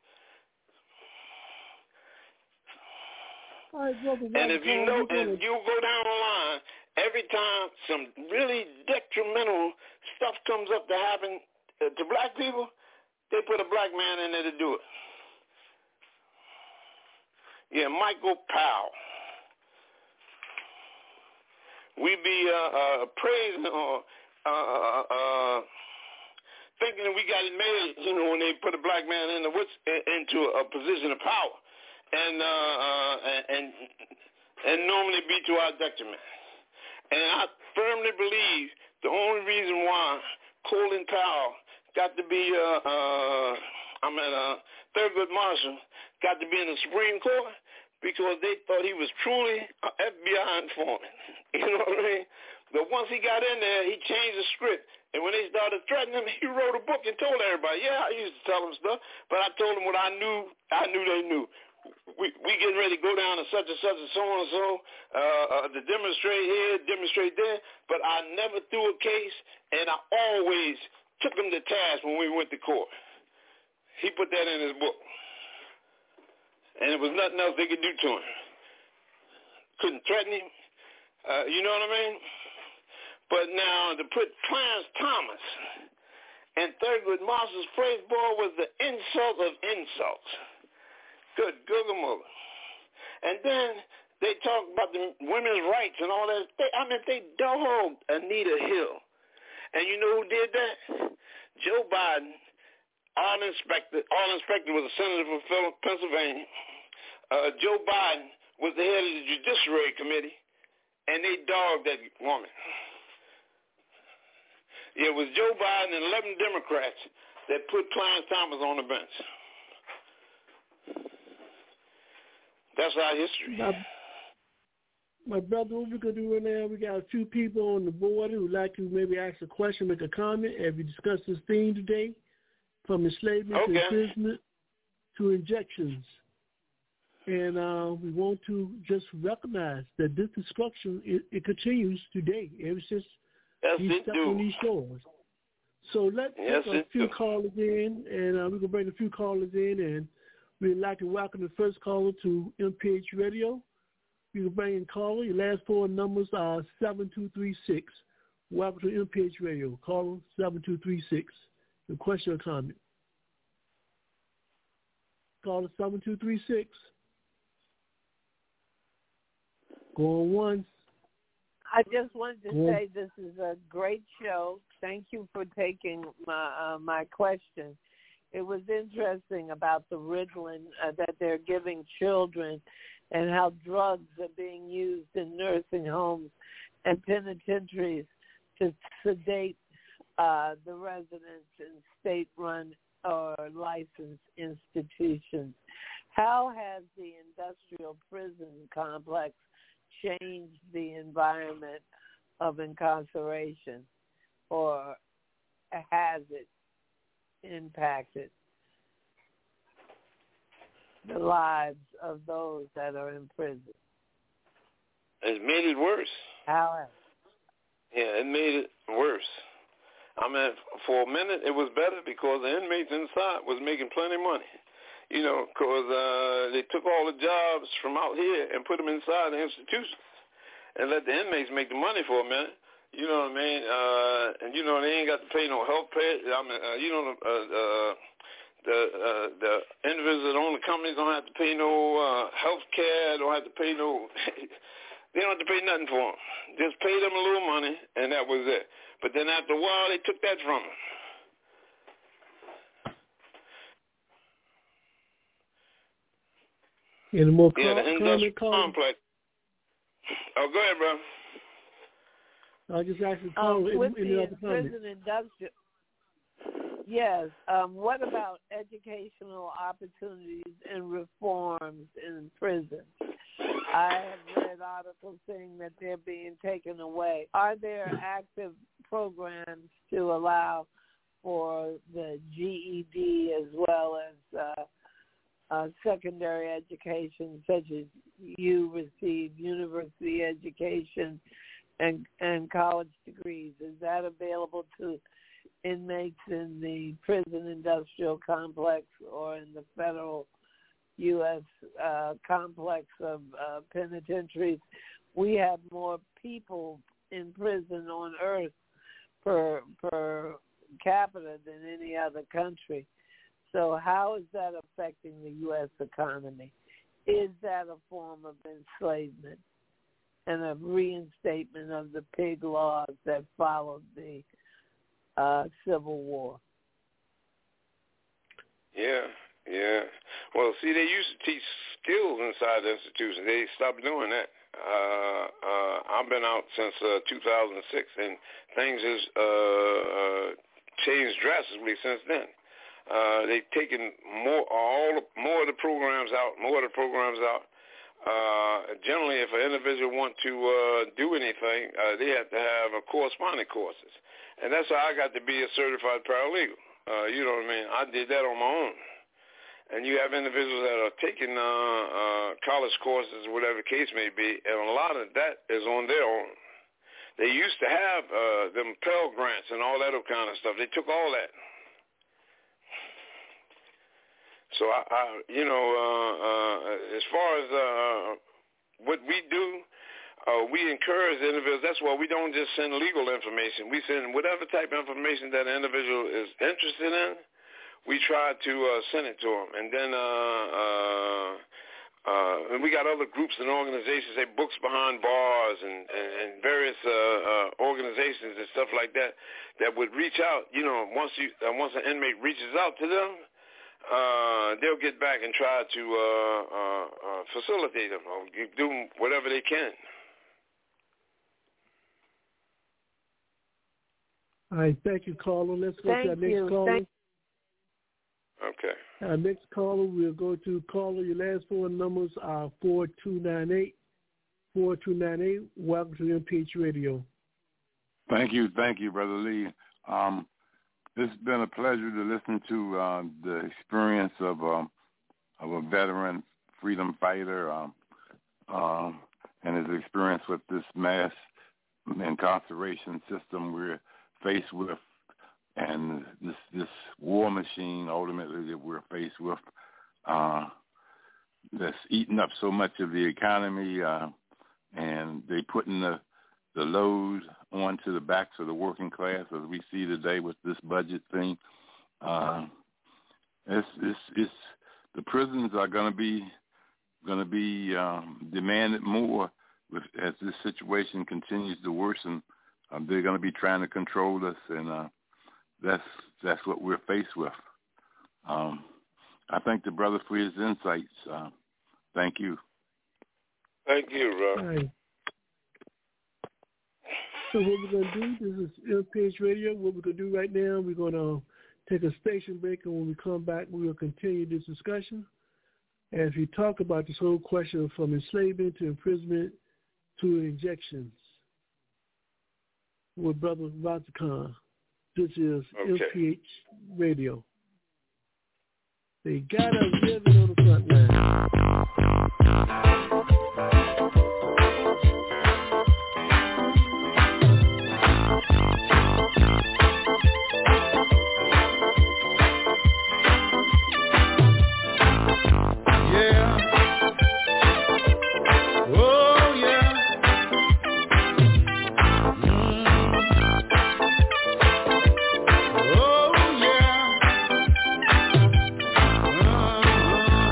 Right, brother, and if you know, and you go down the line, every time some really detrimental stuff comes up to happen uh, to black people, they put a black man in there to do it. Yeah, Michael Powell. We be uh, uh, praising or uh, uh, thinking that we got it made, you know, when they put a black man in the into a position of power. And, uh, uh, and and normally be to our detriment. And I firmly believe the only reason why Colin Powell got to be, uh, uh, I mean, uh, Thurgood Marshall got to be in the Supreme Court because they thought he was truly an F B I informant. You know what I mean? But once he got in there, he changed the script. And when they started threatening him, he wrote a book and told everybody, yeah, I used to tell them stuff, but I told them what I knew, I knew they knew. We we getting ready to go down to such and such and so on and so uh, uh, to demonstrate here, demonstrate there. But I never threw a case, and I always took him to task when we went to court. He put that in his book, and there was nothing else they could do to him. Couldn't threaten him. Uh, you know what I mean? But now to put Clarence Thomas and Thurgood Marshall's phrase ball was the insult of insults. Good googamother. And then they talk about the women's rights and all that. They, I mean, they dogged Anita Hill. And you know who did that? Joe Biden. Arlen Specter. Arlen Specter was a senator from Pennsylvania. Uh, Joe Biden was the head of the Judiciary Committee, and they dogged that woman. Yeah, it was Joe Biden and eleven Democrats that put Clarence Thomas on the bench. That's our history. My, my brother, what we're going to do right now, we got a few people on the board who would like to maybe ask a question, make a comment as we discuss this theme today, from enslavement okay. to imprisonment to injections. And uh, we want to just recognize that this destruction, it, it continues today, ever since yes, he stepped on these shores. So let's yes, take a few do. callers in, and uh, we're going to bring a few callers in, and we'd like to welcome the first caller to M P H Radio. You can bring in caller. Your last four numbers are seven two three six. Welcome to M P H Radio. Caller seven two three six. Your question or comment. Caller seven two three six. Going once. I just wanted to Go say this is a great show. Thank you for taking my uh, my question. It was interesting about the Ritalin uh, that they're giving children and how drugs are being used in nursing homes and penitentiaries to sedate uh, the residents in state-run or licensed institutions. How has the industrial prison complex changed the environment of incarceration, or has it impacted the lives of those that are in prison? It's made it worse. How? Yeah, it made it worse. I mean, for a minute it was better because the inmates inside was making plenty of money. You know, because uh, they took all the jobs from out here and put them inside the institutions and let the inmates make the money for a minute. You know what I mean? Uh, and, you know, they ain't got to pay no health pay. I mean, uh, you know, uh, uh, the uh, the individuals that own the companies don't have to pay no uh, health care, don't have to pay no, they don't have to pay nothing for them. Just pay them a little money, and that was it. But then after a while, they took that from them. In a more yeah, com- the industrial complex. Oh, go ahead, bro. I just actually call um, with in, in the the other prison comments. industrial. Yes. Um, what about educational opportunities and reforms in prison? I have read articles saying that they're being taken away. Are there active programs to allow for the G E D as well as uh, uh, secondary education, such as you receive university education and and college degrees? Is that available to inmates in the prison industrial complex or in the federal U S uh, complex of uh, penitentiaries? We have more people in prison on earth per per capita than any other country. So how is that affecting the U S economy? Is that a form of enslavement and a reinstatement of the pig laws that followed the uh, Civil War? Yeah, yeah. Well, see, they used to teach skills inside the institution. They stopped doing that. Uh, uh, I've been out since uh, two thousand six, and things has uh, uh, changed drastically since then. Uh, they've taken more, all more of the programs out, more of the programs out. Uh, generally, if an individual want to uh, do anything, uh, they have to have a corresponding courses, and that's how I got to be a certified paralegal. Uh, you know what I mean? I did that on my own. And you have individuals that are taking uh, uh, college courses, whatever the case may be, and a lot of that is on their own. They used to have uh, them Pell Grants and all that kind of stuff. They took all that. So, I, I you know, uh, uh, as far as uh, what we do, uh, we encourage the individuals. That's why we don't just send legal information. We send whatever type of information that an individual is interested in. We try to uh, send it to them. And then uh, uh, uh, and we got other groups and organizations, say Books Behind Bars and, and, and various uh, uh, organizations and stuff like that, that would reach out. You know, once you uh, once an inmate reaches out to them, uh, they'll get back and try to uh, uh, uh, facilitate them or do whatever they can. All right, thank you, caller. Let's go Thank to our next you. caller. Thank- Okay. Our next caller, we'll go to caller. Your last four numbers are four two nine eight. four two nine eight. Welcome to M P H Radio. Thank you. Thank you, Brother Lee. Um, it's been a pleasure to listen to uh, the experience of, um, of a veteran freedom fighter um, um, and his experience with this mass incarceration system we're faced with, and this this war machine ultimately that we're faced with, uh, that's eating up so much of the economy, uh, and they putting the the load onto the backs of the working class, as we see today with this budget thing. Uh, it's, it's, it's the prisons are going to be going to be um, demanded more with, as this situation continues to worsen. Uh, they're going to be trying to control us, and uh, That's that's what we're faced with. Um, I thank the brother for his insights. Uh, thank you. Thank you, Rob. All right. So what we're going to do, this is M P H Radio. What we're going to do right now, we're going to take a station break, and when we come back, we will continue this discussion as we talk about this whole question from enslavement to imprisonment to injections with Brother Razak Khan. This is Okay. M P H Radio. They got us living on the front line. Oh, yeah.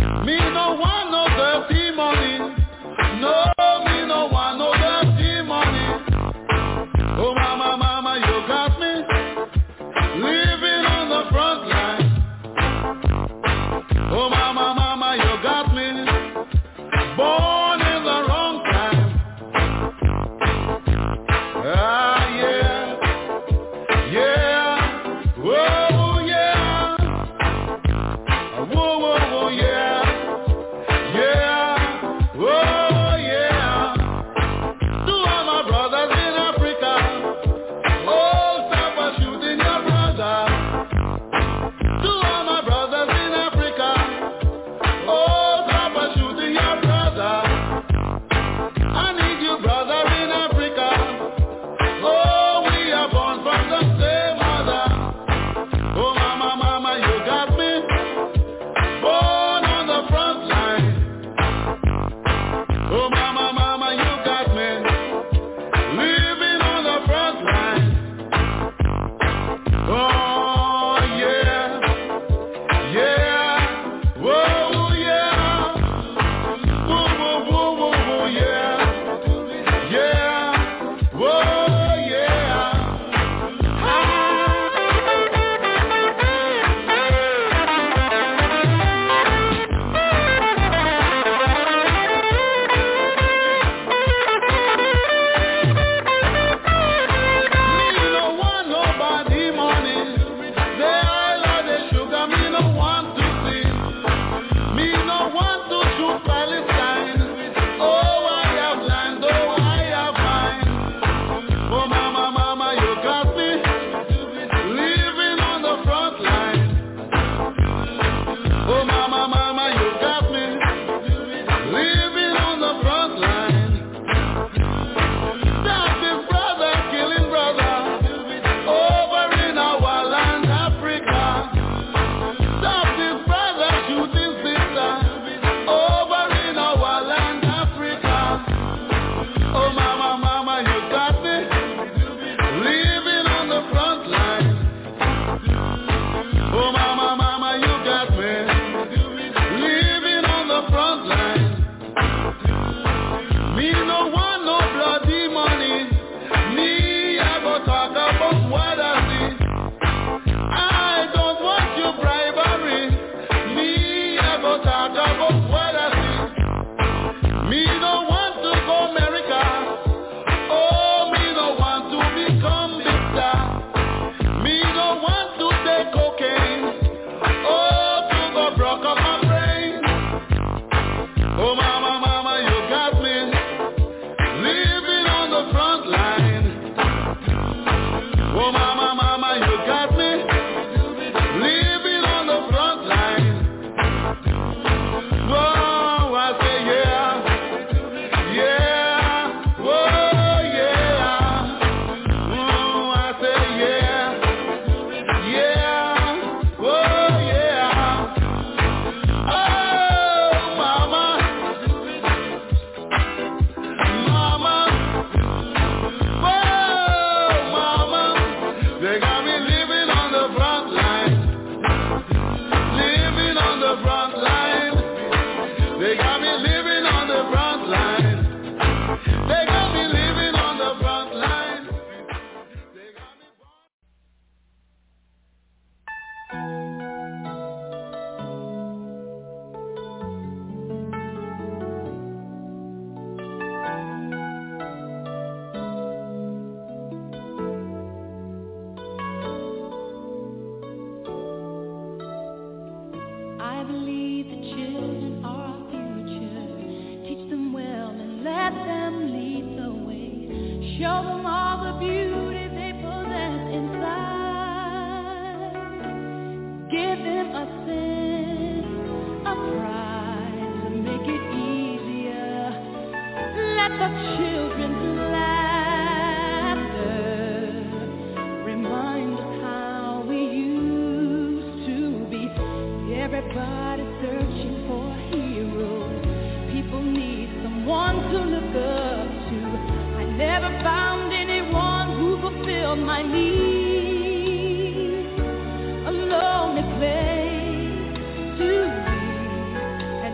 Me no want no dirty money. No, me no want no dirty money. Oh mama, mama, you got me living on the front line. Oh mama, mama, you got me born in the wrong time. Ah yeah, yeah, whoa yeah, whoa whoa whoa yeah, yeah, whoa yeah. To all my brothers in Africa, oh stop a shooting your brother. To all my brothers in Africa, oh stop a shooting your brother. I need you brother in Africa. Oh, we are born from the same mother. Oh, mama, mama, you got me born on the front line. Oh, mama, mama, you got me living on the front line. Oh, yeah, yeah, whoa, yeah, whoa, whoa, whoa, whoa, whoa, yeah, yeah, whoa, yeah. Me no want nobody money. Say I love the sugar, me no want to see. Me no want to shoot Palestine. Oh, I have land, oh, I have mine. Oh, mama, mama, you got me living on the front line. Oh, mama, mama, you got me living on the front line. Stop this brother killing brother over in our land, Africa. Stop this brother shooting sister over in our land, Africa. Oh, mama, mama, you got me living on the front line. Oh, mama, mama, you got me living on the front line. Me no want no bloody money. Me, I go talk about what I see. I don't want your bribery. Me, I go talk about what I see. Me no want to go America. Oh, me no want to become big star. Me no want to take cocaine. Oh, to go broke up my brain. Oh, mama, mama, you got me living on the front line. Oh, mama, mama, you got me living on the front line. Whoa, I say yeah, yeah, whoa, yeah. Mm, I say yeah, yeah, whoa, yeah. Oh, mama, mama, whoa, mama, they got me living on the front line, living on the front line. They got me living on the front line. They got me living on the front line. They got me I believe the children are our future. Teach them well and let them lead the way. Show them all the beauty they possess inside. Give them a sense of pride to make it easier. Let the children's laughter remind us how we used to be. Everybody's searching for a hero. People need someone to look up to. I never found anyone who fulfilled my needs. A lonely place to be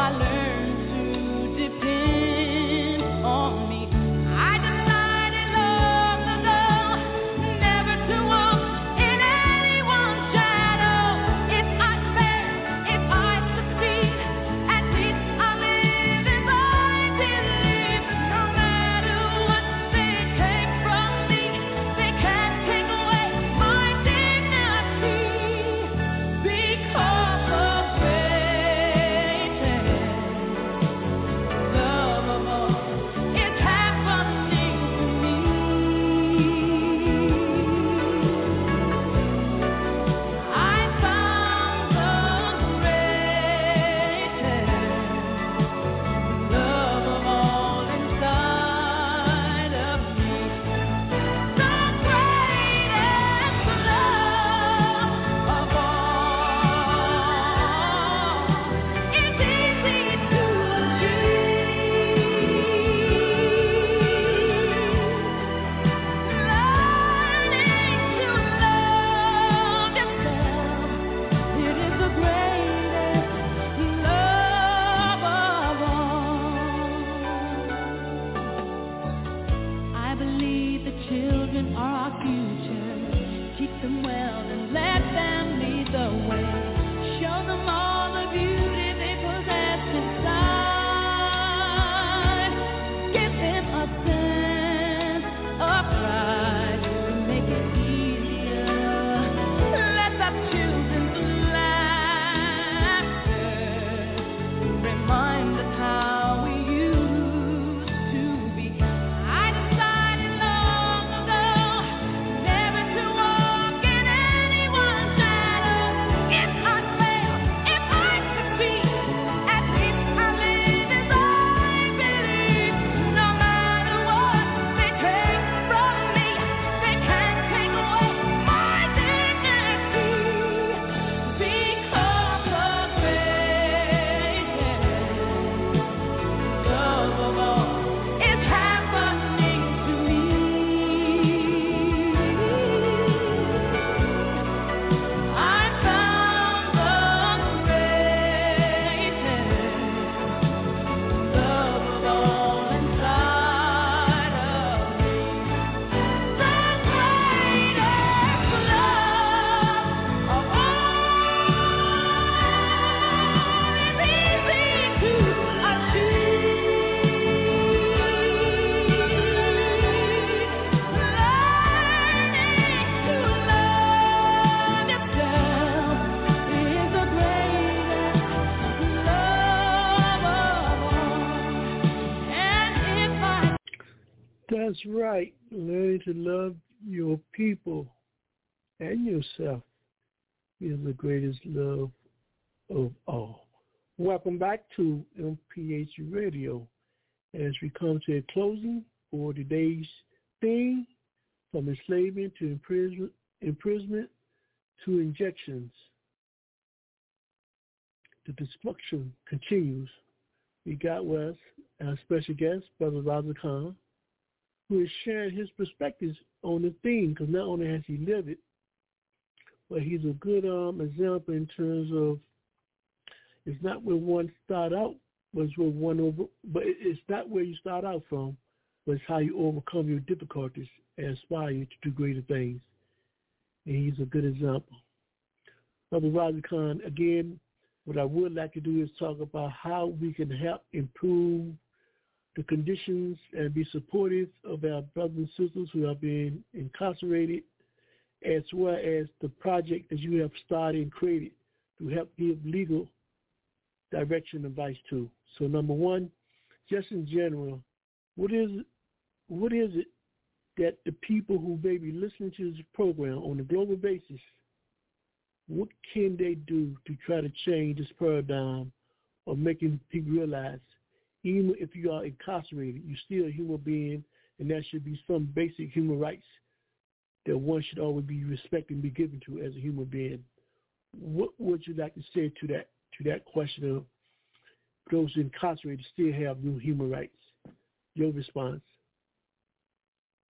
That's right. Learning to love your people and yourself is the greatest love of all. Welcome back to M P H Radio as we come to a closing for today's theme, from enslavement to imprisonment, imprisonment to injections. The destruction continues. We got with us our special guest, Brother Raza Khan, who is sharing his perspectives on the theme, because not only has he lived it, but he's a good um, example in terms of it's not where one start out, but it's where one over, but it's not where you start out from, but it's how you overcome your difficulties and aspire to do greater things. And he's a good example. Brother Raza Khan, again, what I would like to do is talk about how we can help improve the conditions and be supportive of our brothers and sisters who are being incarcerated, as well as the project that you have started and created to help give legal direction and advice to. So number one, just in general, what is what is it that the people who may be listening to this program on a global basis, what can they do to try to change this paradigm of making people realize even if you are incarcerated, you're still a human being, and there should be some basic human rights that one should always be respected and be given to as a human being. What would you like to say to that to that question of those incarcerated still have no human rights? Your response.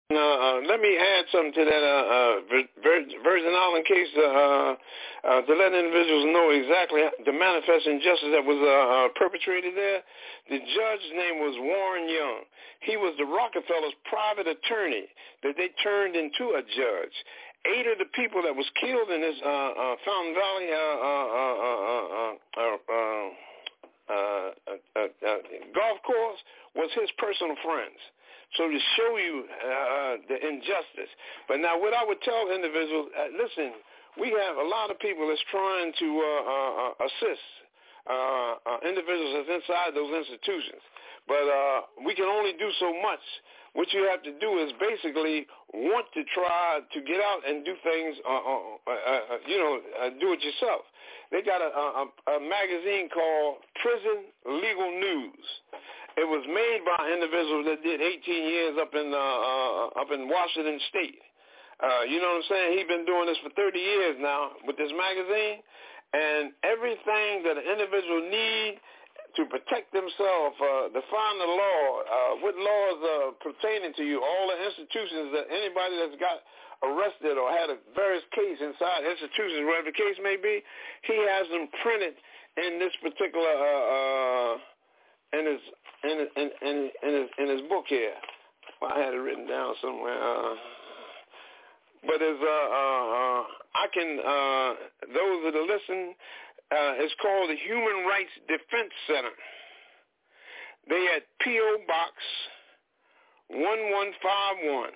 Uh, uh, let me add something to that uh, uh, Vir- Virgin Island case uh, uh, to let individuals know exactly the manifest injustice that was uh, uh, perpetrated there. The judge's name was Warren Young. He was the Rockefellers' private attorney that they turned into a judge. Eight of the people that was killed in this uh, uh, Fountain Valley uh, uh, uh, uh, uh, uh, uh, uh, uh, golf course was his personal friends. So to show you uh, the injustice. But now what I would tell individuals, uh, listen, we have a lot of people that's trying to uh, uh, assist uh, uh, individuals that's inside those institutions. But uh, we can only do so much. What you have to do is basically want to try to get out and do things, uh, uh, uh, you know, uh, do it yourself. They got a, a, a magazine called Prison Legal News. It was made by individuals that did eighteen years up in uh, uh, up in Washington State. Uh, you know what I'm saying? He's been doing this for thirty years now with this magazine, and everything that an individual need to protect themselves, uh, to find the law, uh, what laws are pertaining to you, all the institutions that anybody that's got arrested or had a various case inside institutions, whatever the case may be, he has them printed in this particular uh, uh, in his in in in in his, in his book here. Well, I had it written down somewhere. Uh, but as uh, uh, uh, I can, uh, those that are listening, uh, it's called the Human Rights Defense Center. They at P O Box one one five one,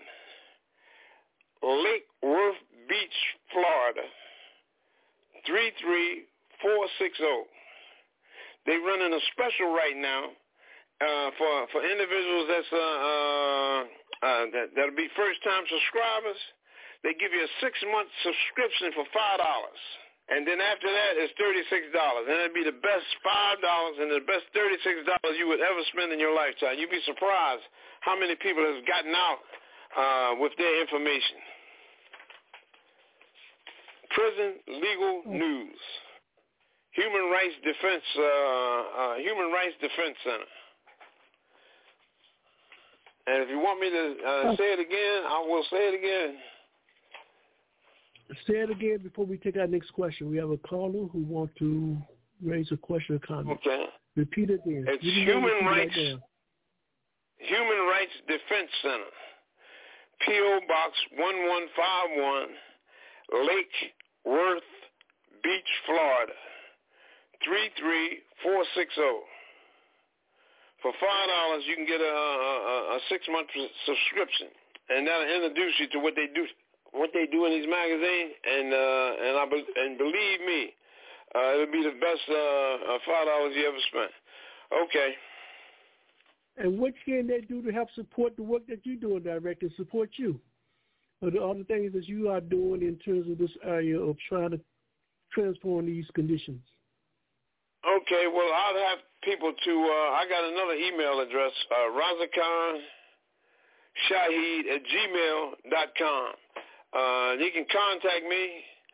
Lake Worth Beach, Florida three three four six zero. They running a special right now uh, for for individuals that's uh, uh, uh, that that'll be first time subscribers. They give you a six month subscription for five dollars, and then after that it's thirty six dollars, and it'll be the best five dollars and the best thirty six dollars you would ever spend in your lifetime. You'd be surprised how many people have gotten out uh, with their information. Prison Legal News. Human Rights Defense, uh, uh, Human Rights Defense Center. And if you want me to uh, say it again, I will say it again. Say it again before we take our next question. We have a caller who wants to raise a question or comment. Okay. Repeat it again. It's Human Rights, right Human Rights Defense Center. P O Box one one five one, Lake Worth Beach, Florida three three four six zero. For five dollars, you can get a, a, a six-month subscription, and that'll introduce you to what they do, what they do in these magazines. And uh, and I be, and believe me, uh, it'll be the best uh, five dollars you ever spent. Okay. And what can they do to help support the work that you're doing, Director, support you? Or the other things that you are doing in terms of this area of trying to transform these conditions? Okay, well, I'll have people to, uh, I got another email address, uh, Razakhan Shahid at gmail dot com. Uh, you can contact me.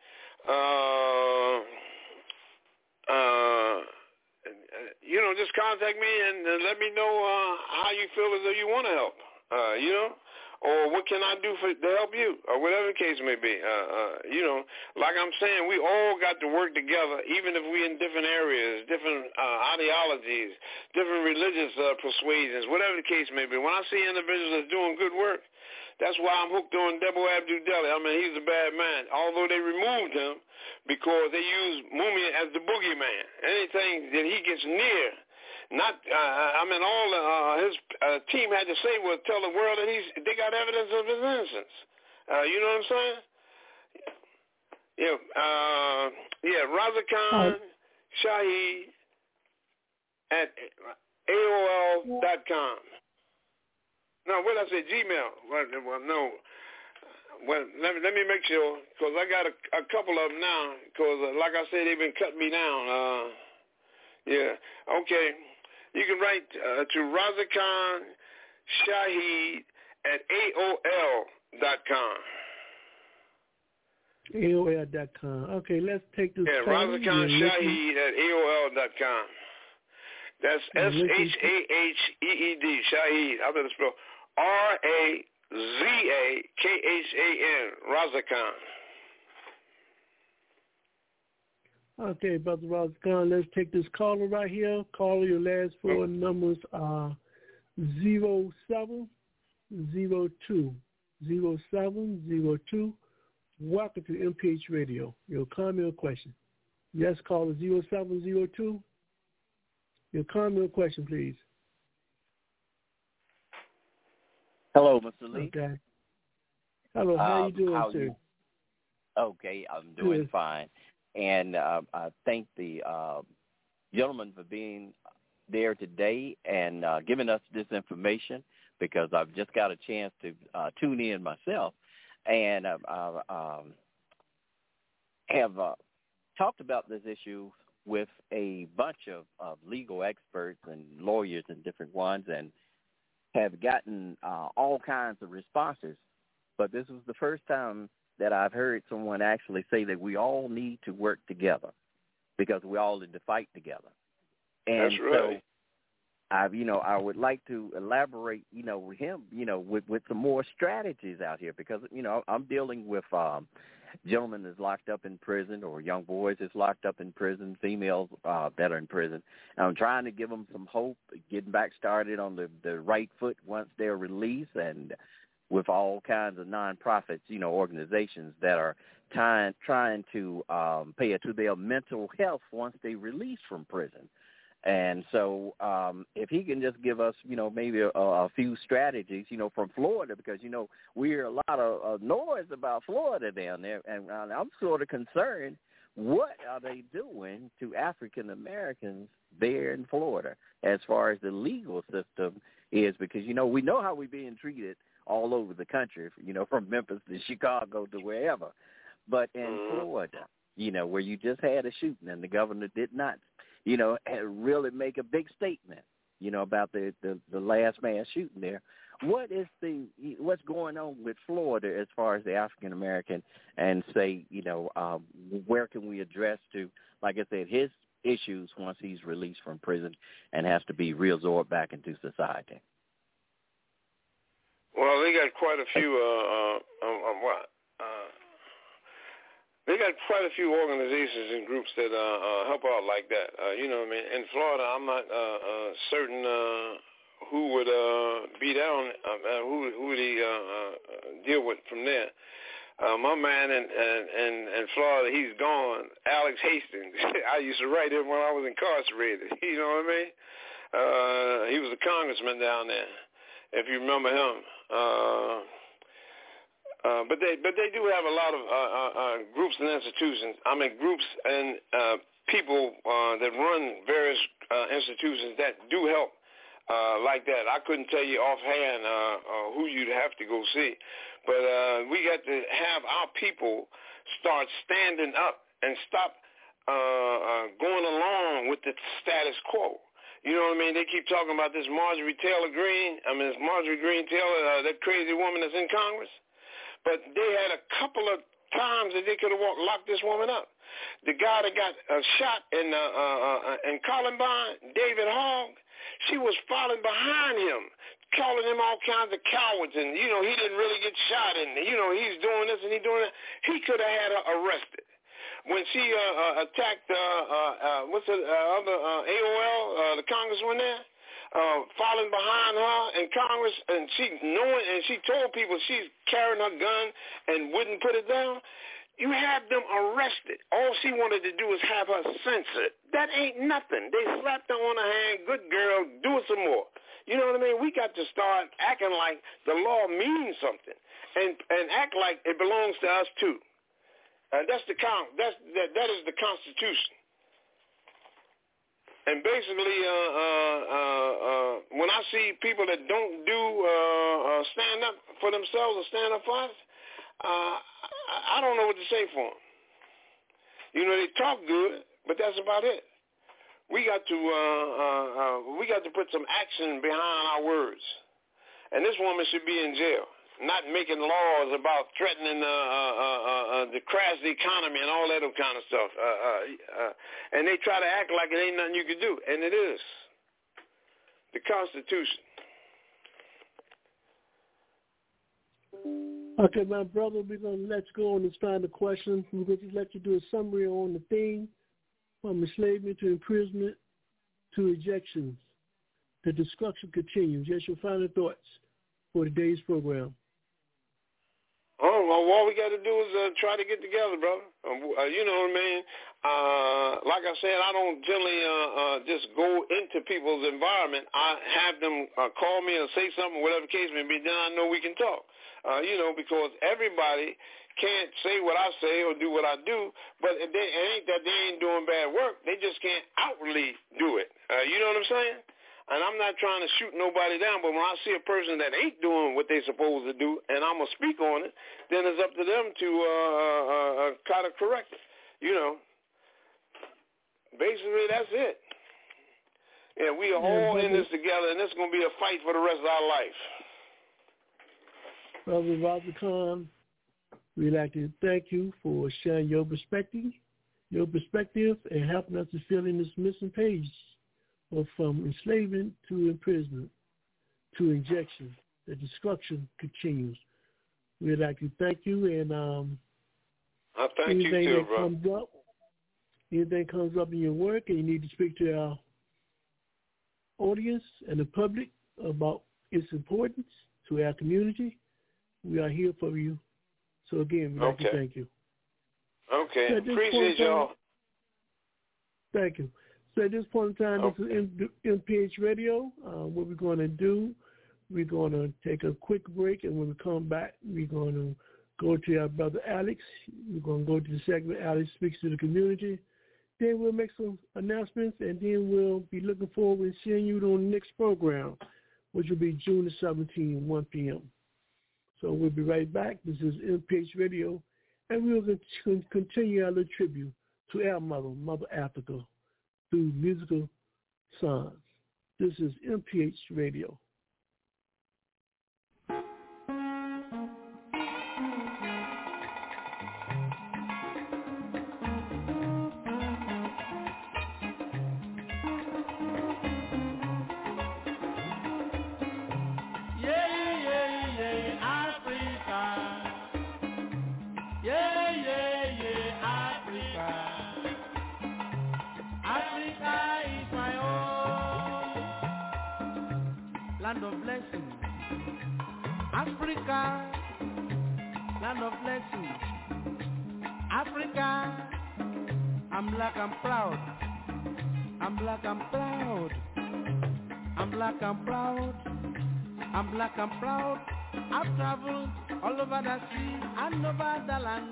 Uh, uh, you know, just contact me and, and let me know uh, how you feel as though you want to help, uh, you know. Or what can I do for, to help you, or whatever the case may be. Uh, uh, you know, like I'm saying, we all got to work together, even if we're in different areas, different uh, ideologies, different religious uh, persuasions, whatever the case may be. When I see individuals that's doing good work, that's why I'm hooked on Debo Abdul Deli. I mean, he's a bad man. Although they removed him because they used Mumia as the boogeyman. Anything that he gets near, Not, uh, I mean, all uh, his uh, team had to say was tell the world that he's they got evidence of his innocence. Uh, you know what I'm saying? Yeah, uh, yeah. Razakhan Shahid at A O L dot com. No, what did I say? Gmail. Well, well no. Well, let me let me make sure because I got a, a couple of them now. Because, uh, like I said, they've been cutting me down. Uh, yeah. Okay. You can write uh, to Razakhan Shahid at A O L dot com. A O L dot com. Okay, let's take this. Yeah, Razakhan Shahid at A O L dot com. That's S H A H E E D, Shahid. I better spell R A Z A K H A N, Razakhan. Okay, Brother Razakhan, let's take this caller right here. Caller, your last four mm-hmm. numbers are zero seven zero two. zero seven zero two. Welcome to M P H Radio. Your comment or question. Yes, caller zero seven zero two. Your comment or question, please. Hello, Mister Lee. Okay. Hello, how um, you doing, how sir? You? Okay, I'm doing Good. fine. And uh, I thank the uh, gentleman for being there today and uh, giving us this information, because I've just got a chance to uh, tune in myself and uh, uh, um, have uh, talked about this issue with a bunch of, of legal experts and lawyers and different ones, and have gotten uh, all kinds of responses. But this was the first time that I've heard someone actually say that we all need to work together because we all in the fight together. And That's right. so I, you know, I would like to elaborate, you know, with him, you know, with, with some more strategies out here, because, you know, I'm dealing with um, gentlemen that's locked up in prison, or young boys that's locked up in prison, females uh, that are in prison. And I'm trying to give them some hope, getting back started on the, the right foot once they're released, and with all kinds of nonprofits, you know, organizations that are trying trying to um, pay it to their mental health once they release from prison. And so um, if he can just give us, you know, maybe a, a few strategies, you know, from Florida, because, you know, we hear a lot of uh, noise about Florida down there, and I'm sort of concerned, what are they doing to African Americans there in Florida as far as the legal system is? Because, you know, we know how we're being treated all over the country, you know, from Memphis to Chicago to wherever. But in Florida, you know, where you just had a shooting and the governor did not, you know, really make a big statement, you know, about the, the, the last mass shooting there. What is the, what's going on with Florida as far as the African American, and say, you know, um, where can we address to, like I said, his issues once he's released from prison and has to be reabsorbed back into society? Well, they got quite a few. Uh, uh, um, what? Uh, they got quite a few organizations and groups that uh, uh, help out like that. Uh, you know, what I mean, in Florida, I'm not uh, uh, certain uh, who would uh, be down, uh, who who would he uh, uh, deal with from there. Uh, my man in, in in in Florida, he's gone. Alex Hastings. I used to write him when I was incarcerated. You know what I mean? Uh, he was a congressman down there, if you remember him. Uh, uh, but they but they do have a lot of uh, uh, uh, groups and institutions. I mean, groups and uh, people uh, that run various uh, institutions that do help uh, like that. I couldn't tell you offhand uh, uh, who you'd have to go see, but uh, we got to have our people start standing up and stop uh, uh, going along with the status quo. You know what I mean? They keep talking about this Marjorie Taylor Greene. I mean, it's Marjorie Greene Taylor, uh, that crazy woman that's in Congress. But they had a couple of times that they could have walked, locked this woman up. The guy that got uh, shot in uh, uh, uh, in Columbine, David Hogg, she was following behind him, calling him all kinds of cowards. And, you know, he didn't really get shot. And, you know, he's doing this and he's doing that. He could have had her arrested. When she uh, uh, attacked, uh, uh, uh, what's the uh, other, uh, A O L, uh, the congressman there, uh, following behind her in Congress, and she knowing, and she told people she's carrying her gun and wouldn't put it down, you have them arrested. All she wanted to do is have her censored. That ain't nothing. They slapped her on the hand, good girl, do it some more. You know what I mean? We got to start acting like the law means something, and, and act like it belongs to us too. Uh, that's the con- that's that that is the Constitution. And basically, uh, uh, uh, uh, when I see people that don't do uh, uh, stand up for themselves or stand up for us, uh, I don't know what to say for them. You know, they talk good, but that's about it. We got to uh, uh, uh, we got to put some action behind our words. And this woman should be in jail. Not making laws about threatening uh, uh, uh, uh, to crash the economy and all that kind of stuff. Uh, uh, uh, and they try to act like it ain't nothing you can do. And it is. The Constitution. Okay, my brother, we're going to let you go on this final question. We're going to let you do a summary on the theme from enslavement to imprisonment to ejections. The destruction continues. Just your final thoughts for today's program. Oh, well, all we got to do is uh, try to get together, brother. Um, uh, you know what I mean? Uh, like I said, I don't generally uh, uh, just go into people's environment. I have them uh, call me or say something, whatever the case may be, then I know we can talk. Uh, you know, because everybody can't say what I say or do what I do, but it, they, it ain't that they ain't doing bad work. They just can't outwardly do it. Uh, you know what I'm saying? And I'm not trying to shoot nobody down, but when I see a person that ain't doing what they're supposed to do, and I'm going to speak on it, then it's up to them to uh, uh, uh, kind of correct it. You know, basically that's it. Yeah, we are yeah, all in this together, and this is going to be a fight for the rest of our life. Brother Robert Khan, we'd like to thank you for sharing your perspective, your perspective, and helping us to fill in this missing page of from enslavement to imprisonment to injection. The destruction continues. We'd like to thank you, and um, I thank you anything too, that bro. comes up, anything comes up in your work, and you need to speak to our audience and the public about its importance to our community, we are here for you. So again, we'd like okay. to thank you. Okay. So Appreciate y'all. Thank you. So at this point in time, okay. this is M P H Radio. Uh, what we're going to do, we're going to take a quick break, and when we come back, we're going to go to our brother Alex. We're going to go to the segment Alex Speaks to the Community. Then we'll make some announcements, and then we'll be looking forward to seeing you on the next program, which will be June the seventeenth, one p.m. So we'll be right back. This is M P H Radio, and we'll continue our little tribute to our mother, Mother Africa, through musical songs. This is M P H Radio. Land of blessings, Africa, land of blessings, Africa, I'm black, I'm proud, I'm black, I'm proud, I'm black, I'm proud, I'm black, I'm proud, I've traveled all over the sea and over the land.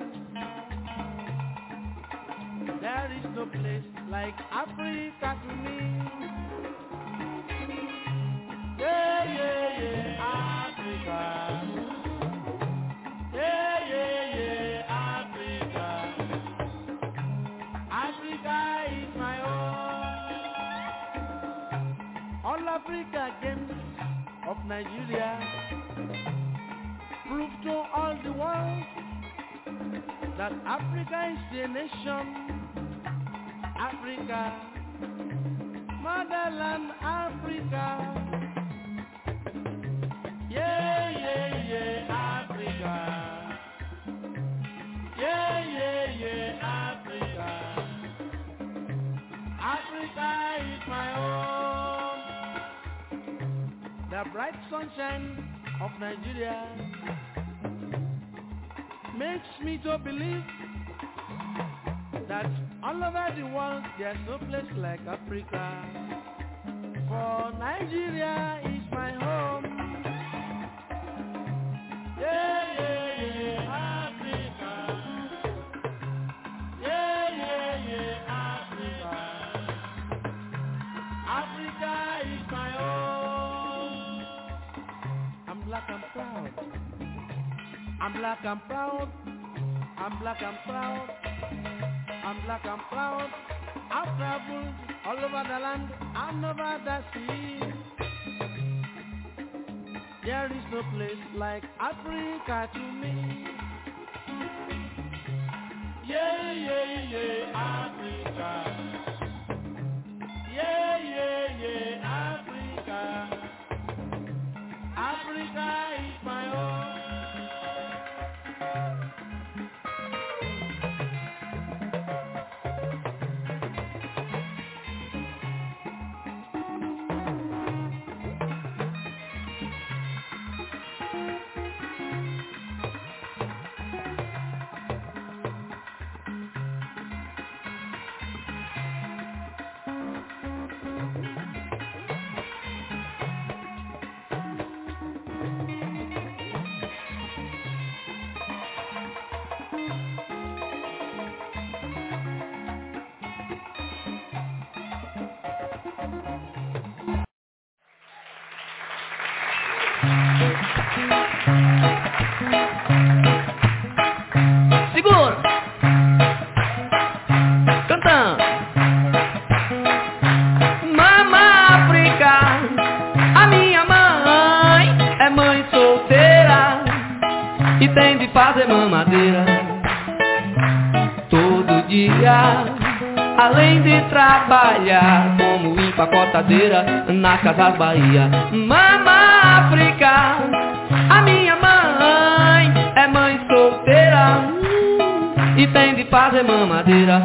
There is no place like Africa to me. Yeah, yeah, yeah, Africa. Yeah, yeah, yeah, Africa. Africa is my own. All Africa games of Nigeria prove to all the world that Africa is a nation. Africa, motherland Africa. Yeah, yeah, yeah, Africa. Yeah, yeah, yeah, Africa. Africa is my own. The bright sunshine of Nigeria makes me to believe that all over the world there's no place like Africa. For Nigeria is my home. Yeah, yeah, yeah, Africa. Yeah, yeah, yeah, Africa. Africa is my own. I'm black, I'm proud. I'm black, I'm proud. I'm black, I'm proud. I'm black, I'm proud. I've traveled all over the land and over the sea. There is no place like Africa to me. Yeah, yeah, yeah, Africa. Yeah, yeah, yeah, Africa. Africa is my own. Segura. Cantando. Mama África, a minha mãe é mãe solteira e tem de fazer mamadeira todo dia, além de trabalhar como empacotadeira na Casas Bahia. Mama África, a minha mãe é mãe solteira e tem de fazer mamadeira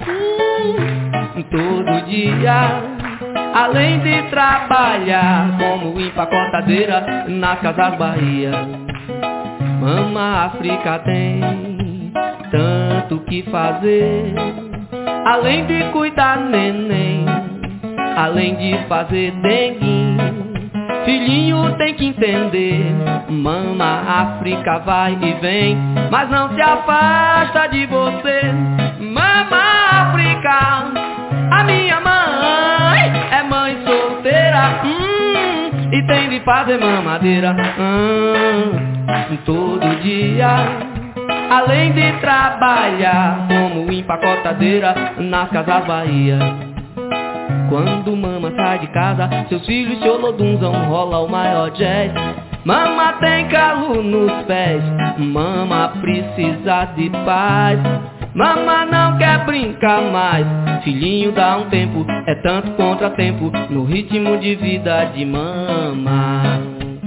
todo dia, além de trabalhar como empacotadeira na Casas Bahia. Mama África tem tanto que fazer, além de cuidar neném, além de fazer denguinho. Filhinho tem que entender, Mama África vai e vem, mas não se afasta de você. Mama África, a minha mãe é mãe solteira hum, e tem de fazer mamadeira hum, todo dia, além de trabalhar como empacotadeira nas Casas Bahia. Quando mama sai de casa, seus filhos se olodunzam, rola o maior jazz. Mama tem calo nos pés, mama precisa de paz. Mama não quer brincar mais, filhinho dá um tempo, é tanto contratempo no ritmo de vida de mama.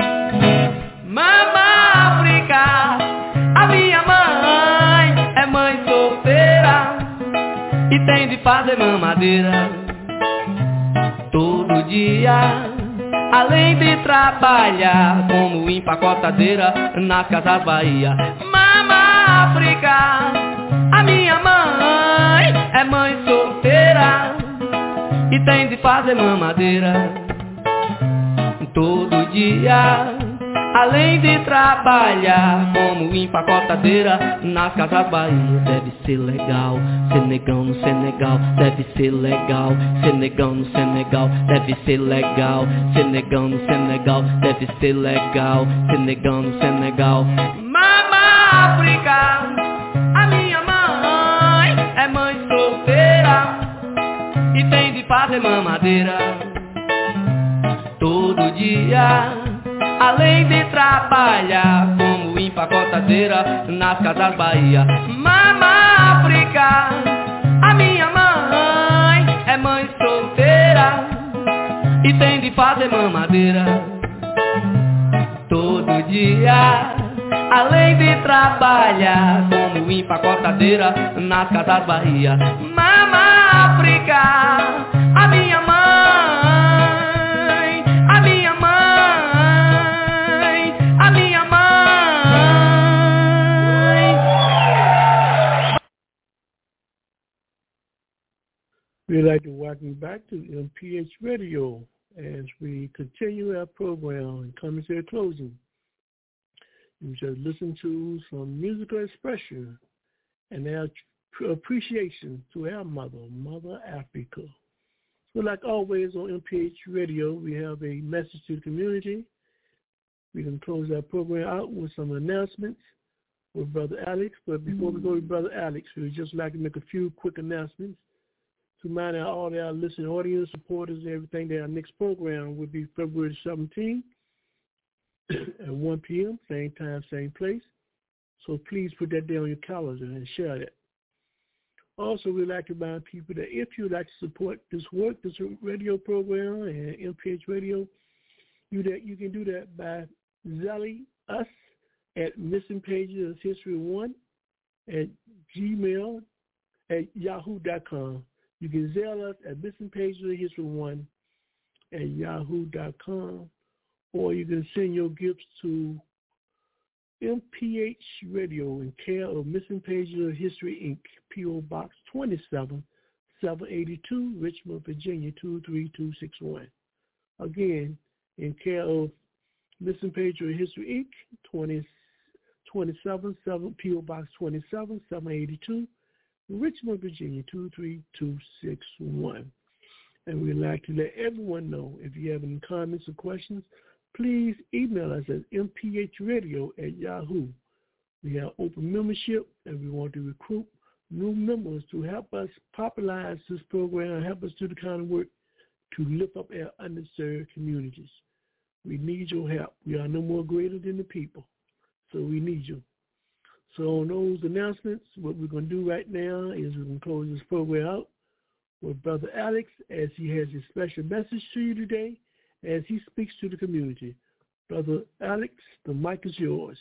Mama África, a minha mãe é mãe solteira e tem de fazer mamadeira todo dia, além de trabalhar como empacotadeira nas Casas Bahia. Mama África, a minha mãe é mãe solteira e tem de fazer mamadeira todo dia, além de trabalhar como empacotadeira nas Casas Bahia. Deve ser legal ser negão no Senegal, deve ser legal ser negão no Senegal, deve ser legal ser negão no Senegal, deve ser legal ser negão no Senegal. Mama África, a minha mãe é mãe solteira e tem de fazer mamadeira todo dia, além de trabalhar como empacotadeira nas Casas Bahia. Mama África, a minha mãe é mãe solteira e tem de fazer mamadeira todo dia, além de trabalhar como empacotadeira nas Casas Bahia. Mama África, a minha mãe, a minha mãe, a minha mãe. We'd like to welcome you back to M P H Radio as we continue our program and come to a closing. We just listened to some musical expression and our appreciation to our mother, Mother Africa. So like always on M P H Radio, we have a message to the community. We can close our program out with some announcements with Brother Alex. But before we go to Brother Alex, we would just like to make a few quick announcements to remind all our listening audience, supporters, and everything that our next program will be February seventeenth at one p.m., same time, same place. So please put that down on your calendar and share that. Also, we'd like to remind people that if you'd like to support this work, this radio program and M P H Radio, you that you can do that by Zelling us at Missing Pages of History One at Gmail at yahoo dot com. You can Zelle us at Missing Pages of History One at yahoo dot com, or you can send your gifts to M P H Radio in care of Missing Pages of History, Incorporated, P O. Box twenty-seven, seven eighty-two, Richmond, Virginia, two three two six one. Again, in care of Missing Pages of History, Incorporated, twenty-seven, seven, P O. Box twenty-seven, seven eighty-two, Richmond, Virginia, two three two six one. And we'd like to let everyone know if you have any comments or questions, please email us at m p h radio at yahoo. We have open membership, and we want to recruit new members to help us popularize this program and help us do the kind of work to lift up our underserved communities. We need your help. We are no more greater than the people, so we need you. So on those announcements, what we're going to do right now is we're going to close this program out with Brother Alex as he has a special message to you today as he speaks to the community. Brother Alex, the mic is yours.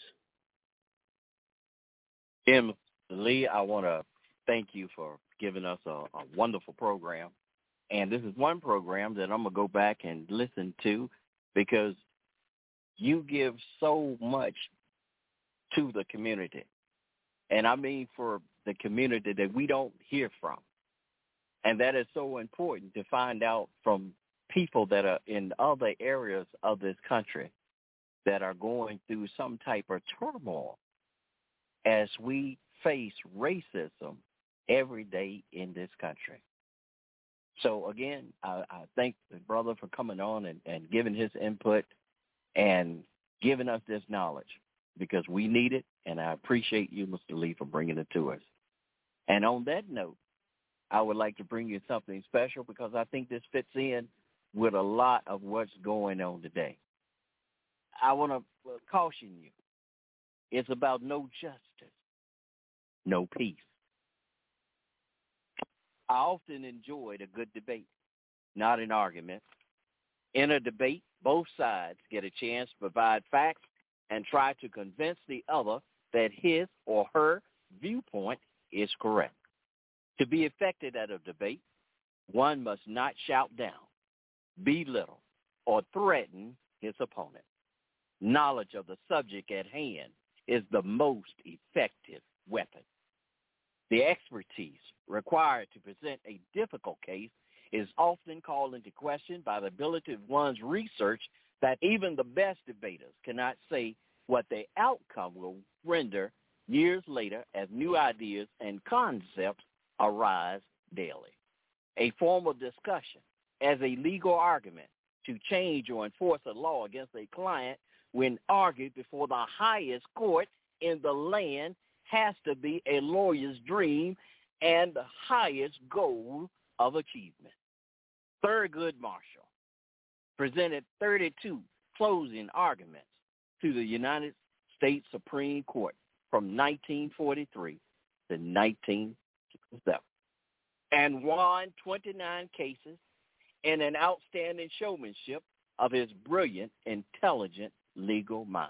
Jim Lee, I want to thank you for giving us a, a wonderful program. And this is one program that I'm going to go back and listen to because you give so much to the community. And I mean for the community that we don't hear from. And that is so important to find out from people that are in other areas of this country that are going through some type of turmoil as we face racism every day in this country. So, again, I, I thank the brother for coming on and, and giving his input and giving us this knowledge because we need it, and I appreciate you, Mister Lee, for bringing it to us. And on that note, I would like to bring you something special because I think this fits in with a lot of what's going on today. I want to caution you. It's about no justice, no peace. I often enjoyed a good debate, not an argument. In a debate, both sides get a chance to provide facts and try to convince the other that his or her viewpoint is correct. To be effective at a debate, one must not shout down, belittle, or threaten his opponent. Knowledge of the subject at hand is the most effective weapon. The expertise required to present a difficult case is often called into question by the ability of one's research that even the best debaters cannot say what the outcome will render years later as new ideas and concepts arise daily. A formal discussion as a legal argument to change or enforce a law against a client when argued before the highest court in the land has to be a lawyer's dream and the highest goal of achievement. Thurgood Marshall presented thirty-two closing arguments to the United States Supreme Court from nineteen forty-three to nineteen sixty-seven and won twenty-nine cases in an outstanding showmanship of his brilliant, intelligent legal mind.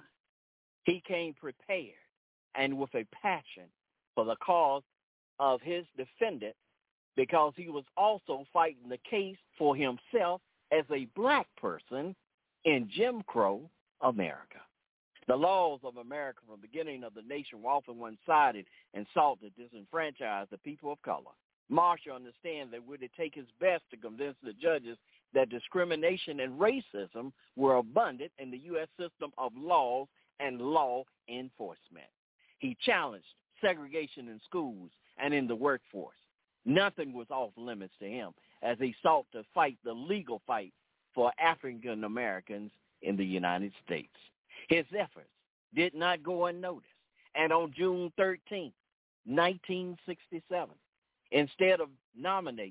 He came prepared and with a passion for the cause of his defendant because he was also fighting the case for himself as a black person in Jim Crow America. The laws of America from the beginning of the nation were often one-sided and sought to disenfranchise the people of color. Marshall understands that would it take his best to convince the judges that discrimination and racism were abundant in the U S system of laws and law enforcement. He challenged segregation in schools and in the workforce. Nothing was off limits to him as he sought to fight the legal fight for African Americans in the United States. His efforts did not go unnoticed, and on June thirteenth, nineteen sixty-seven, instead of nominating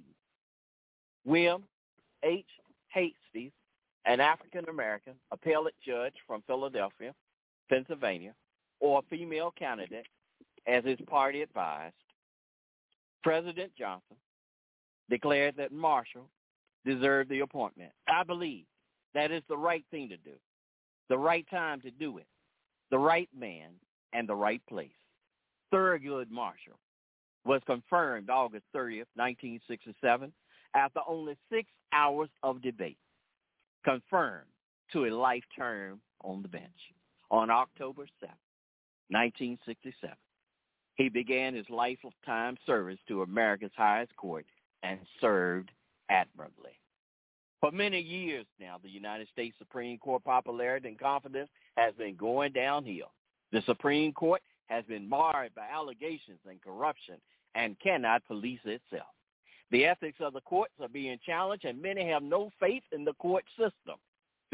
William H. Hastings, an African-American appellate judge from Philadelphia, Pennsylvania, or a female candidate, as his party advised, President Johnson declared that Marshall deserved the appointment. I believe that is the right thing to do, the right time to do it, the right man, and the right place. Thurgood Marshall was confirmed August thirtieth, nineteen sixty-seven, after only six hours of debate, confirmed to a life term on the bench. On October seventh, nineteen sixty-seven, he began his lifetime service to America's highest court and served admirably. For many years now, the United States Supreme Court popularity and confidence has been going downhill. The Supreme Court has been marred by allegations and corruption and cannot police itself. The ethics of the courts are being challenged, and many have no faith in the court system.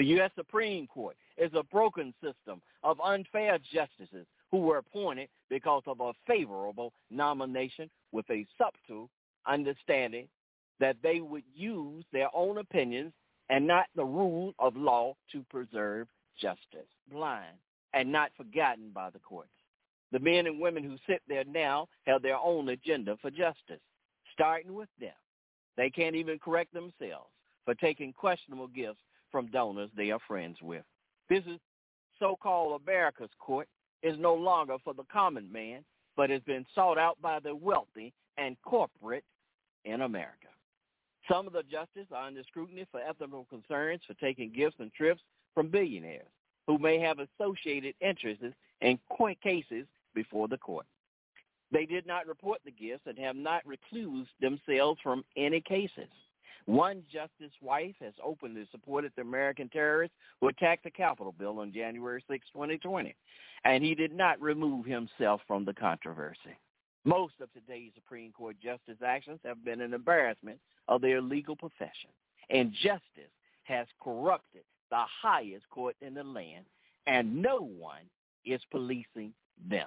The U S Supreme Court is a broken system of unfair justices who were appointed because of a favorable nomination with a subtle understanding that they would use their own opinions and not the rule of law to preserve justice. Blind and not forgotten by the courts. The men and women who sit there now have their own agenda for justice, starting with them. They can't even correct themselves for taking questionable gifts from donors they are friends with. This is so-called America's court is no longer for the common man, but has been sought out by the wealthy and corporate in America. Some of the justices are under scrutiny for ethical concerns for taking gifts and trips from billionaires who may have associated interests in court cases before the court. They did not report the gifts and have not reclused themselves from any cases. One justice's wife has openly supported the American terrorists who attacked the Capitol building on January sixth, twenty twenty, and he did not remove himself from the controversy. Most of today's Supreme Court justice actions have been an embarrassment of their legal profession, and justice has corrupted the highest court in the land, and no one is policing them.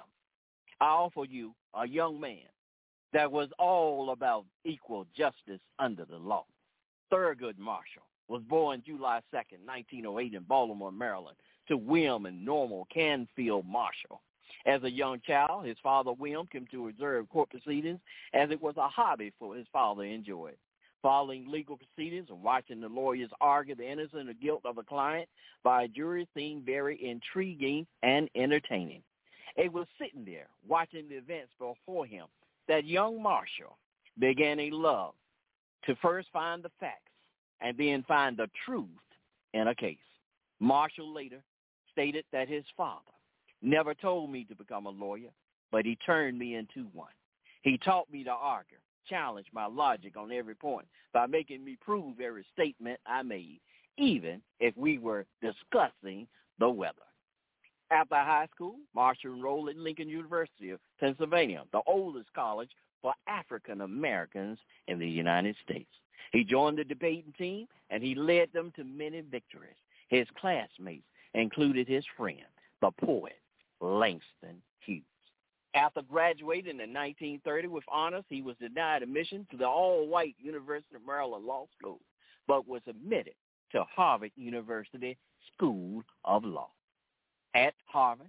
I offer you a young man that was all about equal justice under the law. Thurgood Marshall was born July second, nineteen oh eight in Baltimore, Maryland, to William and Norma Canfield Marshall. As a young child, his father, William, came to observe court proceedings as it was a hobby for his father enjoyed. Following legal proceedings and watching the lawyers argue the innocence or guilt of a client by a jury seemed very intriguing and entertaining. It was sitting there watching the events before him that young Marshall began a love to first find the facts and then find the truth in a case. Marshall later stated that his father never told me to become a lawyer, but he turned me into one. He taught me to argue, challenge my logic on every point by making me prove every statement I made, even if we were discussing the weather. After high school, Marshall enrolled at Lincoln University of Pennsylvania, the oldest college for African Americans in the United States. He joined the debating team, and he led them to many victories. His classmates included his friend, the poet Langston Hughes. After graduating in nineteen thirty with honors, he was denied admission to the all-white University of Maryland Law School, but was admitted to Harvard University School of Law. At Harvard,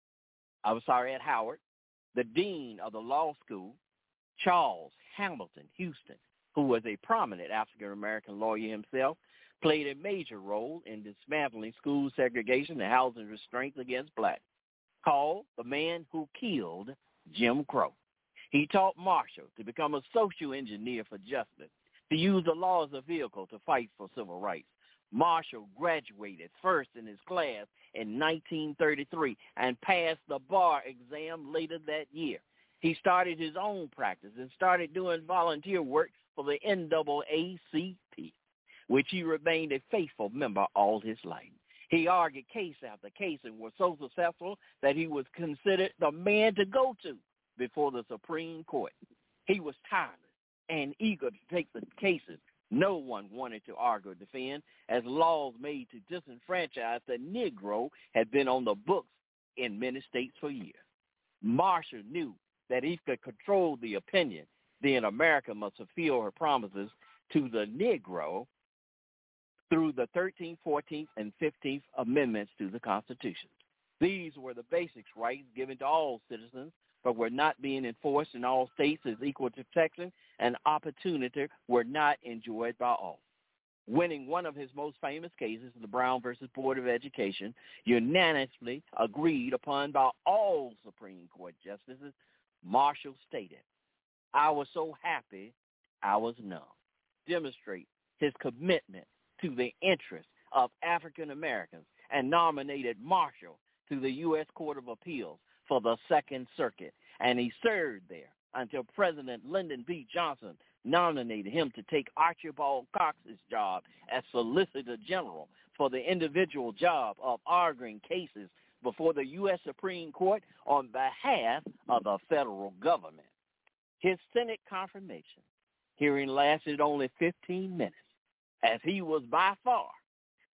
I'm sorry, at Howard, the dean of the law school, Charles Hamilton Houston, who was a prominent African-American lawyer himself, played a major role in dismantling school segregation and housing restraints against blacks, called the man who killed Jim Crow. He taught Marshall to become a social engineer for justice, to use the law as a vehicle to fight for civil rights. Marshall graduated first in his class in nineteen thirty-three and passed the bar exam later that year. He started his own practice and started doing volunteer work for the N double A C P, which he remained a faithful member all his life. He argued case after case and was so successful that he was considered the man to go to before the Supreme Court. He was tireless and eager to take the cases no one wanted to argue or defend, as laws made to disenfranchise the Negro had been on the books in many states for years. Marshall knew that if he could control the opinion, then America must fulfill her promises to the Negro through the thirteenth, fourteenth, and fifteenth Amendments to the Constitution. These were the basic rights given to all citizens, but were not being enforced in all states as equal protection and opportunity were not enjoyed by all. Winning one of his most famous cases, the Brown versus Board of Education, unanimously agreed upon by all Supreme Court justices, Marshall stated, "I was so happy I was numb." Demonstrate his commitment to the interests of African Americans and nominated Marshall to the U S Court of Appeals for the Second Circuit, and he served there until President Lyndon B. Johnson nominated him to take Archibald Cox's job as Solicitor General for the individual job of arguing cases before the U S Supreme Court on behalf of the federal government. His Senate confirmation hearing lasted only fifteen minutes, as he was by far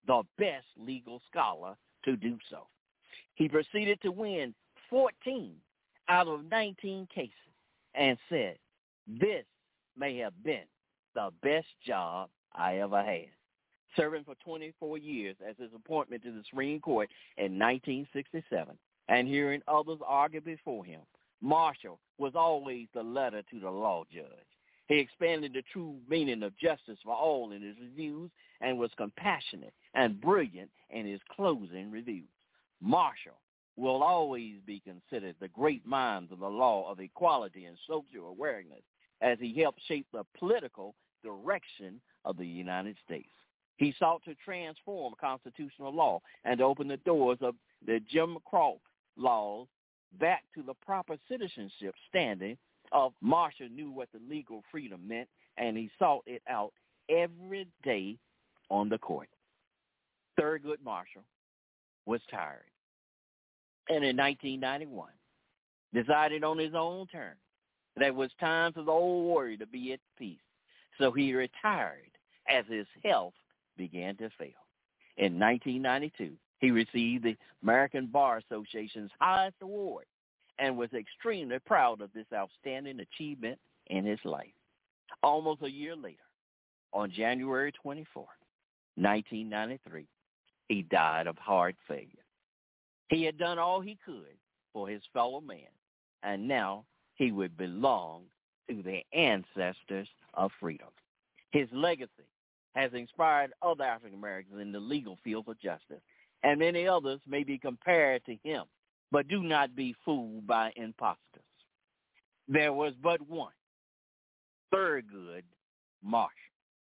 the best legal scholar to do so. He proceeded to win fourteen out of nineteen cases and said, "This may have been the best job I ever had." Serving for twenty-four years as his appointment to the Supreme Court in nineteen sixty-seven and hearing others argue before him, Marshall was always the letter to the law judge. He expanded the true meaning of justice for all in his reviews and was compassionate and brilliant in his closing reviews. Marshall will always be considered the great minds of the law of equality and social awareness as he helped shape the political direction of the United States. He sought to transform constitutional law and open the doors of the Jim Crow laws back to the proper citizenship standing of Marshall knew what the legal freedom meant, and he sought it out every day on the court. Thurgood Marshall was tired, and in nineteen ninety-one decided on his own terms that it was time for the old warrior to be at peace. So he retired as his health began to fail. In nineteen ninety-two, he received the American Bar Association's highest award and was extremely proud of this outstanding achievement in his life. Almost a year later, on January twenty-fourth, nineteen ninety-three, he died of heart failure. He had done all he could for his fellow man, and now he would belong to the ancestors of freedom. His legacy has inspired other African Americans in the legal field of justice, and many others may be compared to him, but do not be fooled by impostors. There was but one, Thurgood Marshall.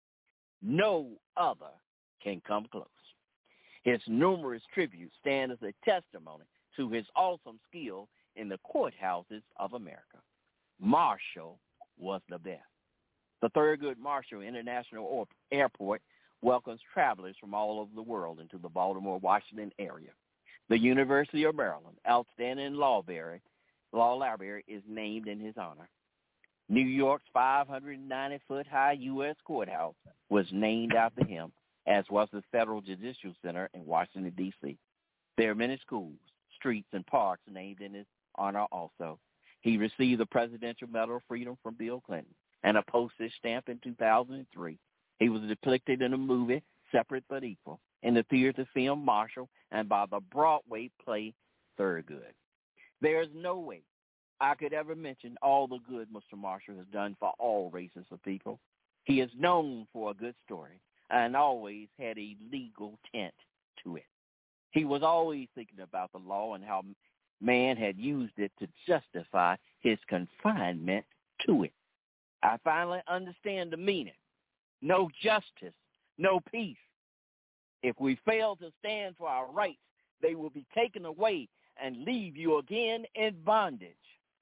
No other can come close. His numerous tributes stand as a testimony to his awesome skill in the courthouses of America. Marshall was the best. The Thurgood Marshall International Airport welcomes travelers from all over the world into the Baltimore, Washington area. The University of Maryland Outstanding Law Library, Law Library is named in his honor. New York's five hundred ninety foot high U S courthouse was named after him, as was the Federal Judicial Center in Washington, D C There are many schools, streets, and parks named in his honor also. He received the Presidential Medal of Freedom from Bill Clinton and a postage stamp in two thousand three. He was depicted in the movie Separate But Equal, in the theater film Marshall, and by the Broadway play Thurgood. There is no way I could ever mention all the good Mister Marshall has done for all races of people. He is known for a good story and always had a legal tint to it. He was always thinking about the law and how man had used it to justify his confinement to it. I finally understand the meaning. No justice, no peace. If we fail to stand for our rights, they will be taken away and leave you again in bondage.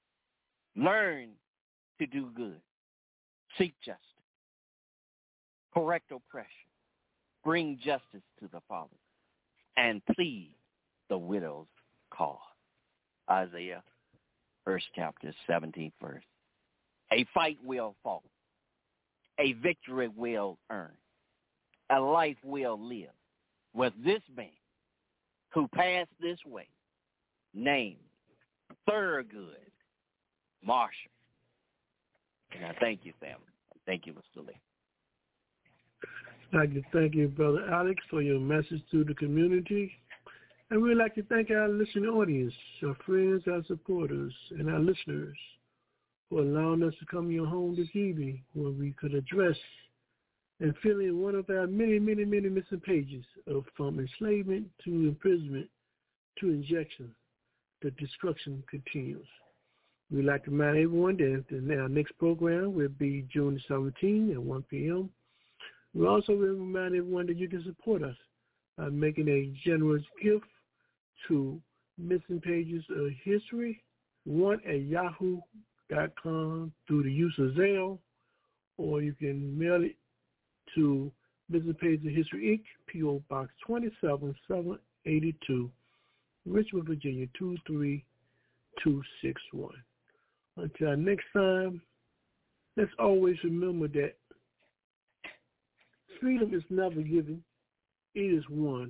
Learn to do good. Seek justice. Correct oppression. Bring justice to the fatherless. And plead the widow's cause. Isaiah, first chapter, seventeenth verse. A fight will fall. A victory will earn. A life will live with this man who passed this way, named Thurgood Marshall. And I thank you, family. Thank you, Mister Lee. I'd like to thank you, Brother Alex, for your message to the community. And we'd like to thank our listening audience, our friends, our supporters, and our listeners for allowing us to come to your home this evening where we could address and fill in one of our many, many, many missing pages of from enslavement to imprisonment to injection. The destruction continues. We'd like to remind everyone that our next program will be June seventeenth at one p.m. We also will remind everyone that you can support us by making a generous gift to Missing Pages of History, one at yahoo dot com through the use of Zelle, or you can mail it to Missing Pages of History, Incorporated, P O. Box twenty-seven seven eighty-two, Richmond, Virginia two three two six one. Until next time, let's always remember that freedom is never given, it is won,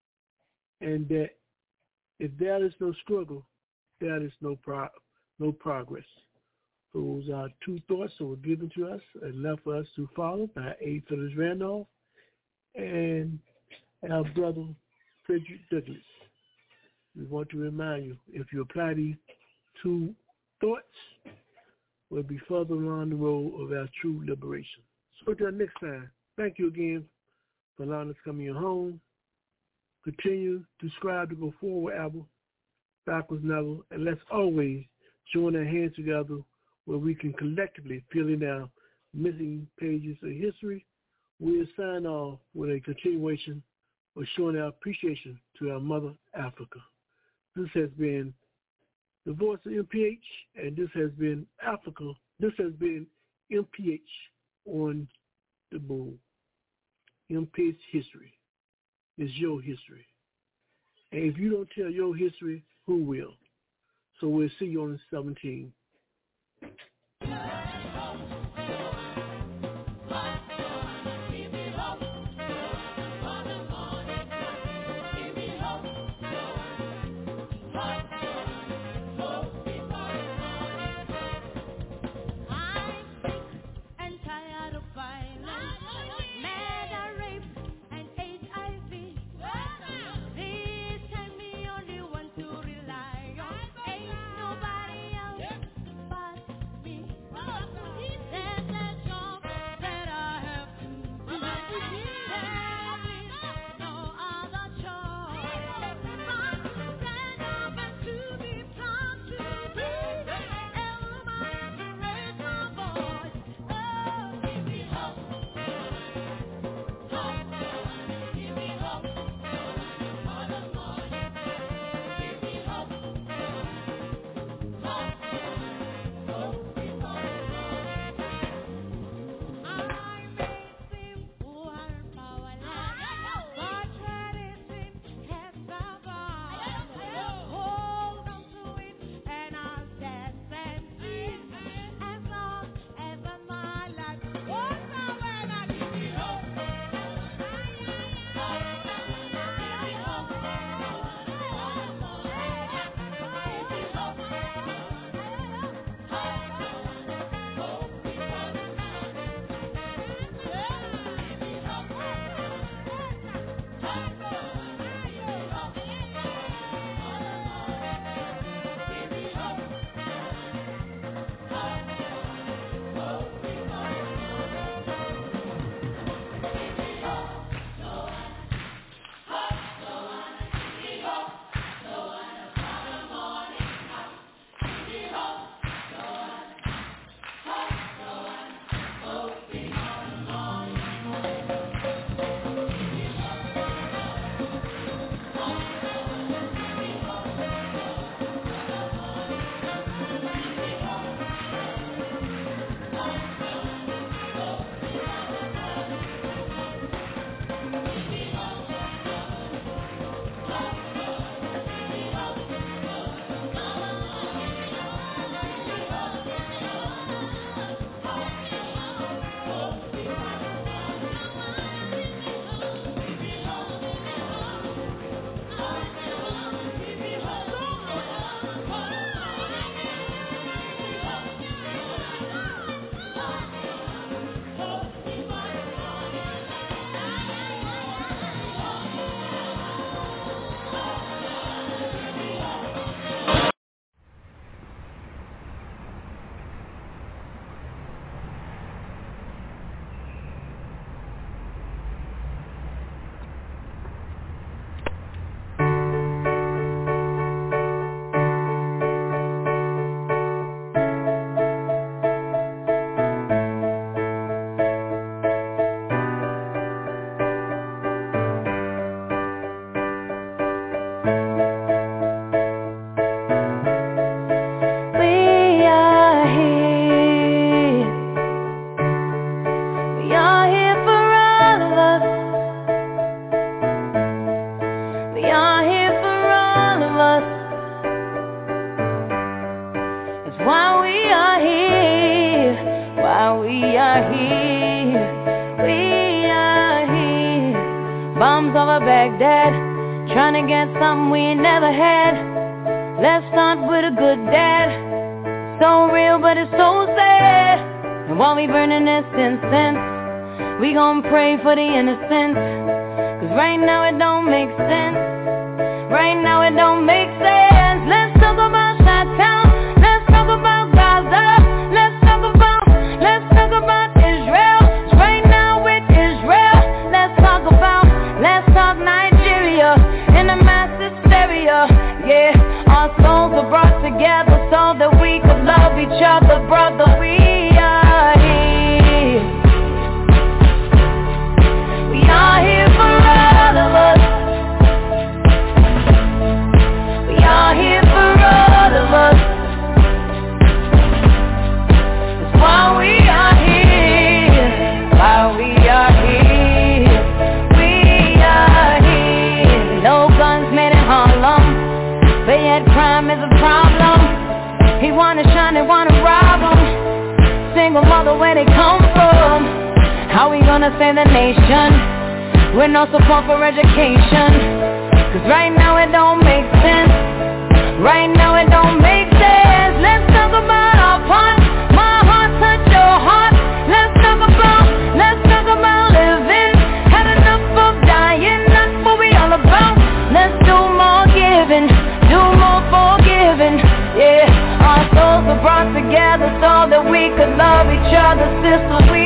and that if there is no struggle, there is no pro- no progress. Those are two thoughts that were given to us and left for us to follow by A. Phillips Randolph and our brother Frederick Douglass. We want to remind you, if you apply these two thoughts, we'll be further along the road of our true liberation. So until next time, thank you again for allowing us to come in your home. Continue to subscribe to Go Forward album, Backwards Never, and let's always join our hands together where we can collectively fill in our missing pages of history. We'll sign off with a continuation of showing our appreciation to our mother, Africa. This has been the voice of M P H, and this has been Africa. This has been M P H on the Move. M P H history is your history. And if you don't tell your history, who will? So we'll see you on the seventeenth. Bombs over Baghdad, trying to get something we ain't never had. Let's start with a good dad. So real, but it's so sad. And while we burning this incense, we gon' pray for the innocents. Cause right now it don't make sense. Right now it don't make sense. Let's talk about Chi-Town. Let's talk about Gaza. Let's talk about, let's talk about Israel. Right now with Israel. Let's talk about, let's talk Nigeria. In a mass hysteria. Yeah, our souls were brought together so that we could love each other, brother. We are here. We are here for all of us. We are here for all of us. That's why we are here. Why we are here. We are here. No guns made in Harlem, but yet crime is a problem. He wanna shine, they wanna rob him. Single mother, where they come from? How we gonna save the nation with no support for education? Cause right now it don't make sense. Right now it don't make sense. Let's talk about our part. My heart touch your heart. Let's talk about, let's talk about living. Had enough of dying, that's what we all about. Let's do more giving, do more forgiving. Yeah, our souls were brought together so that we could love each other, sisters. We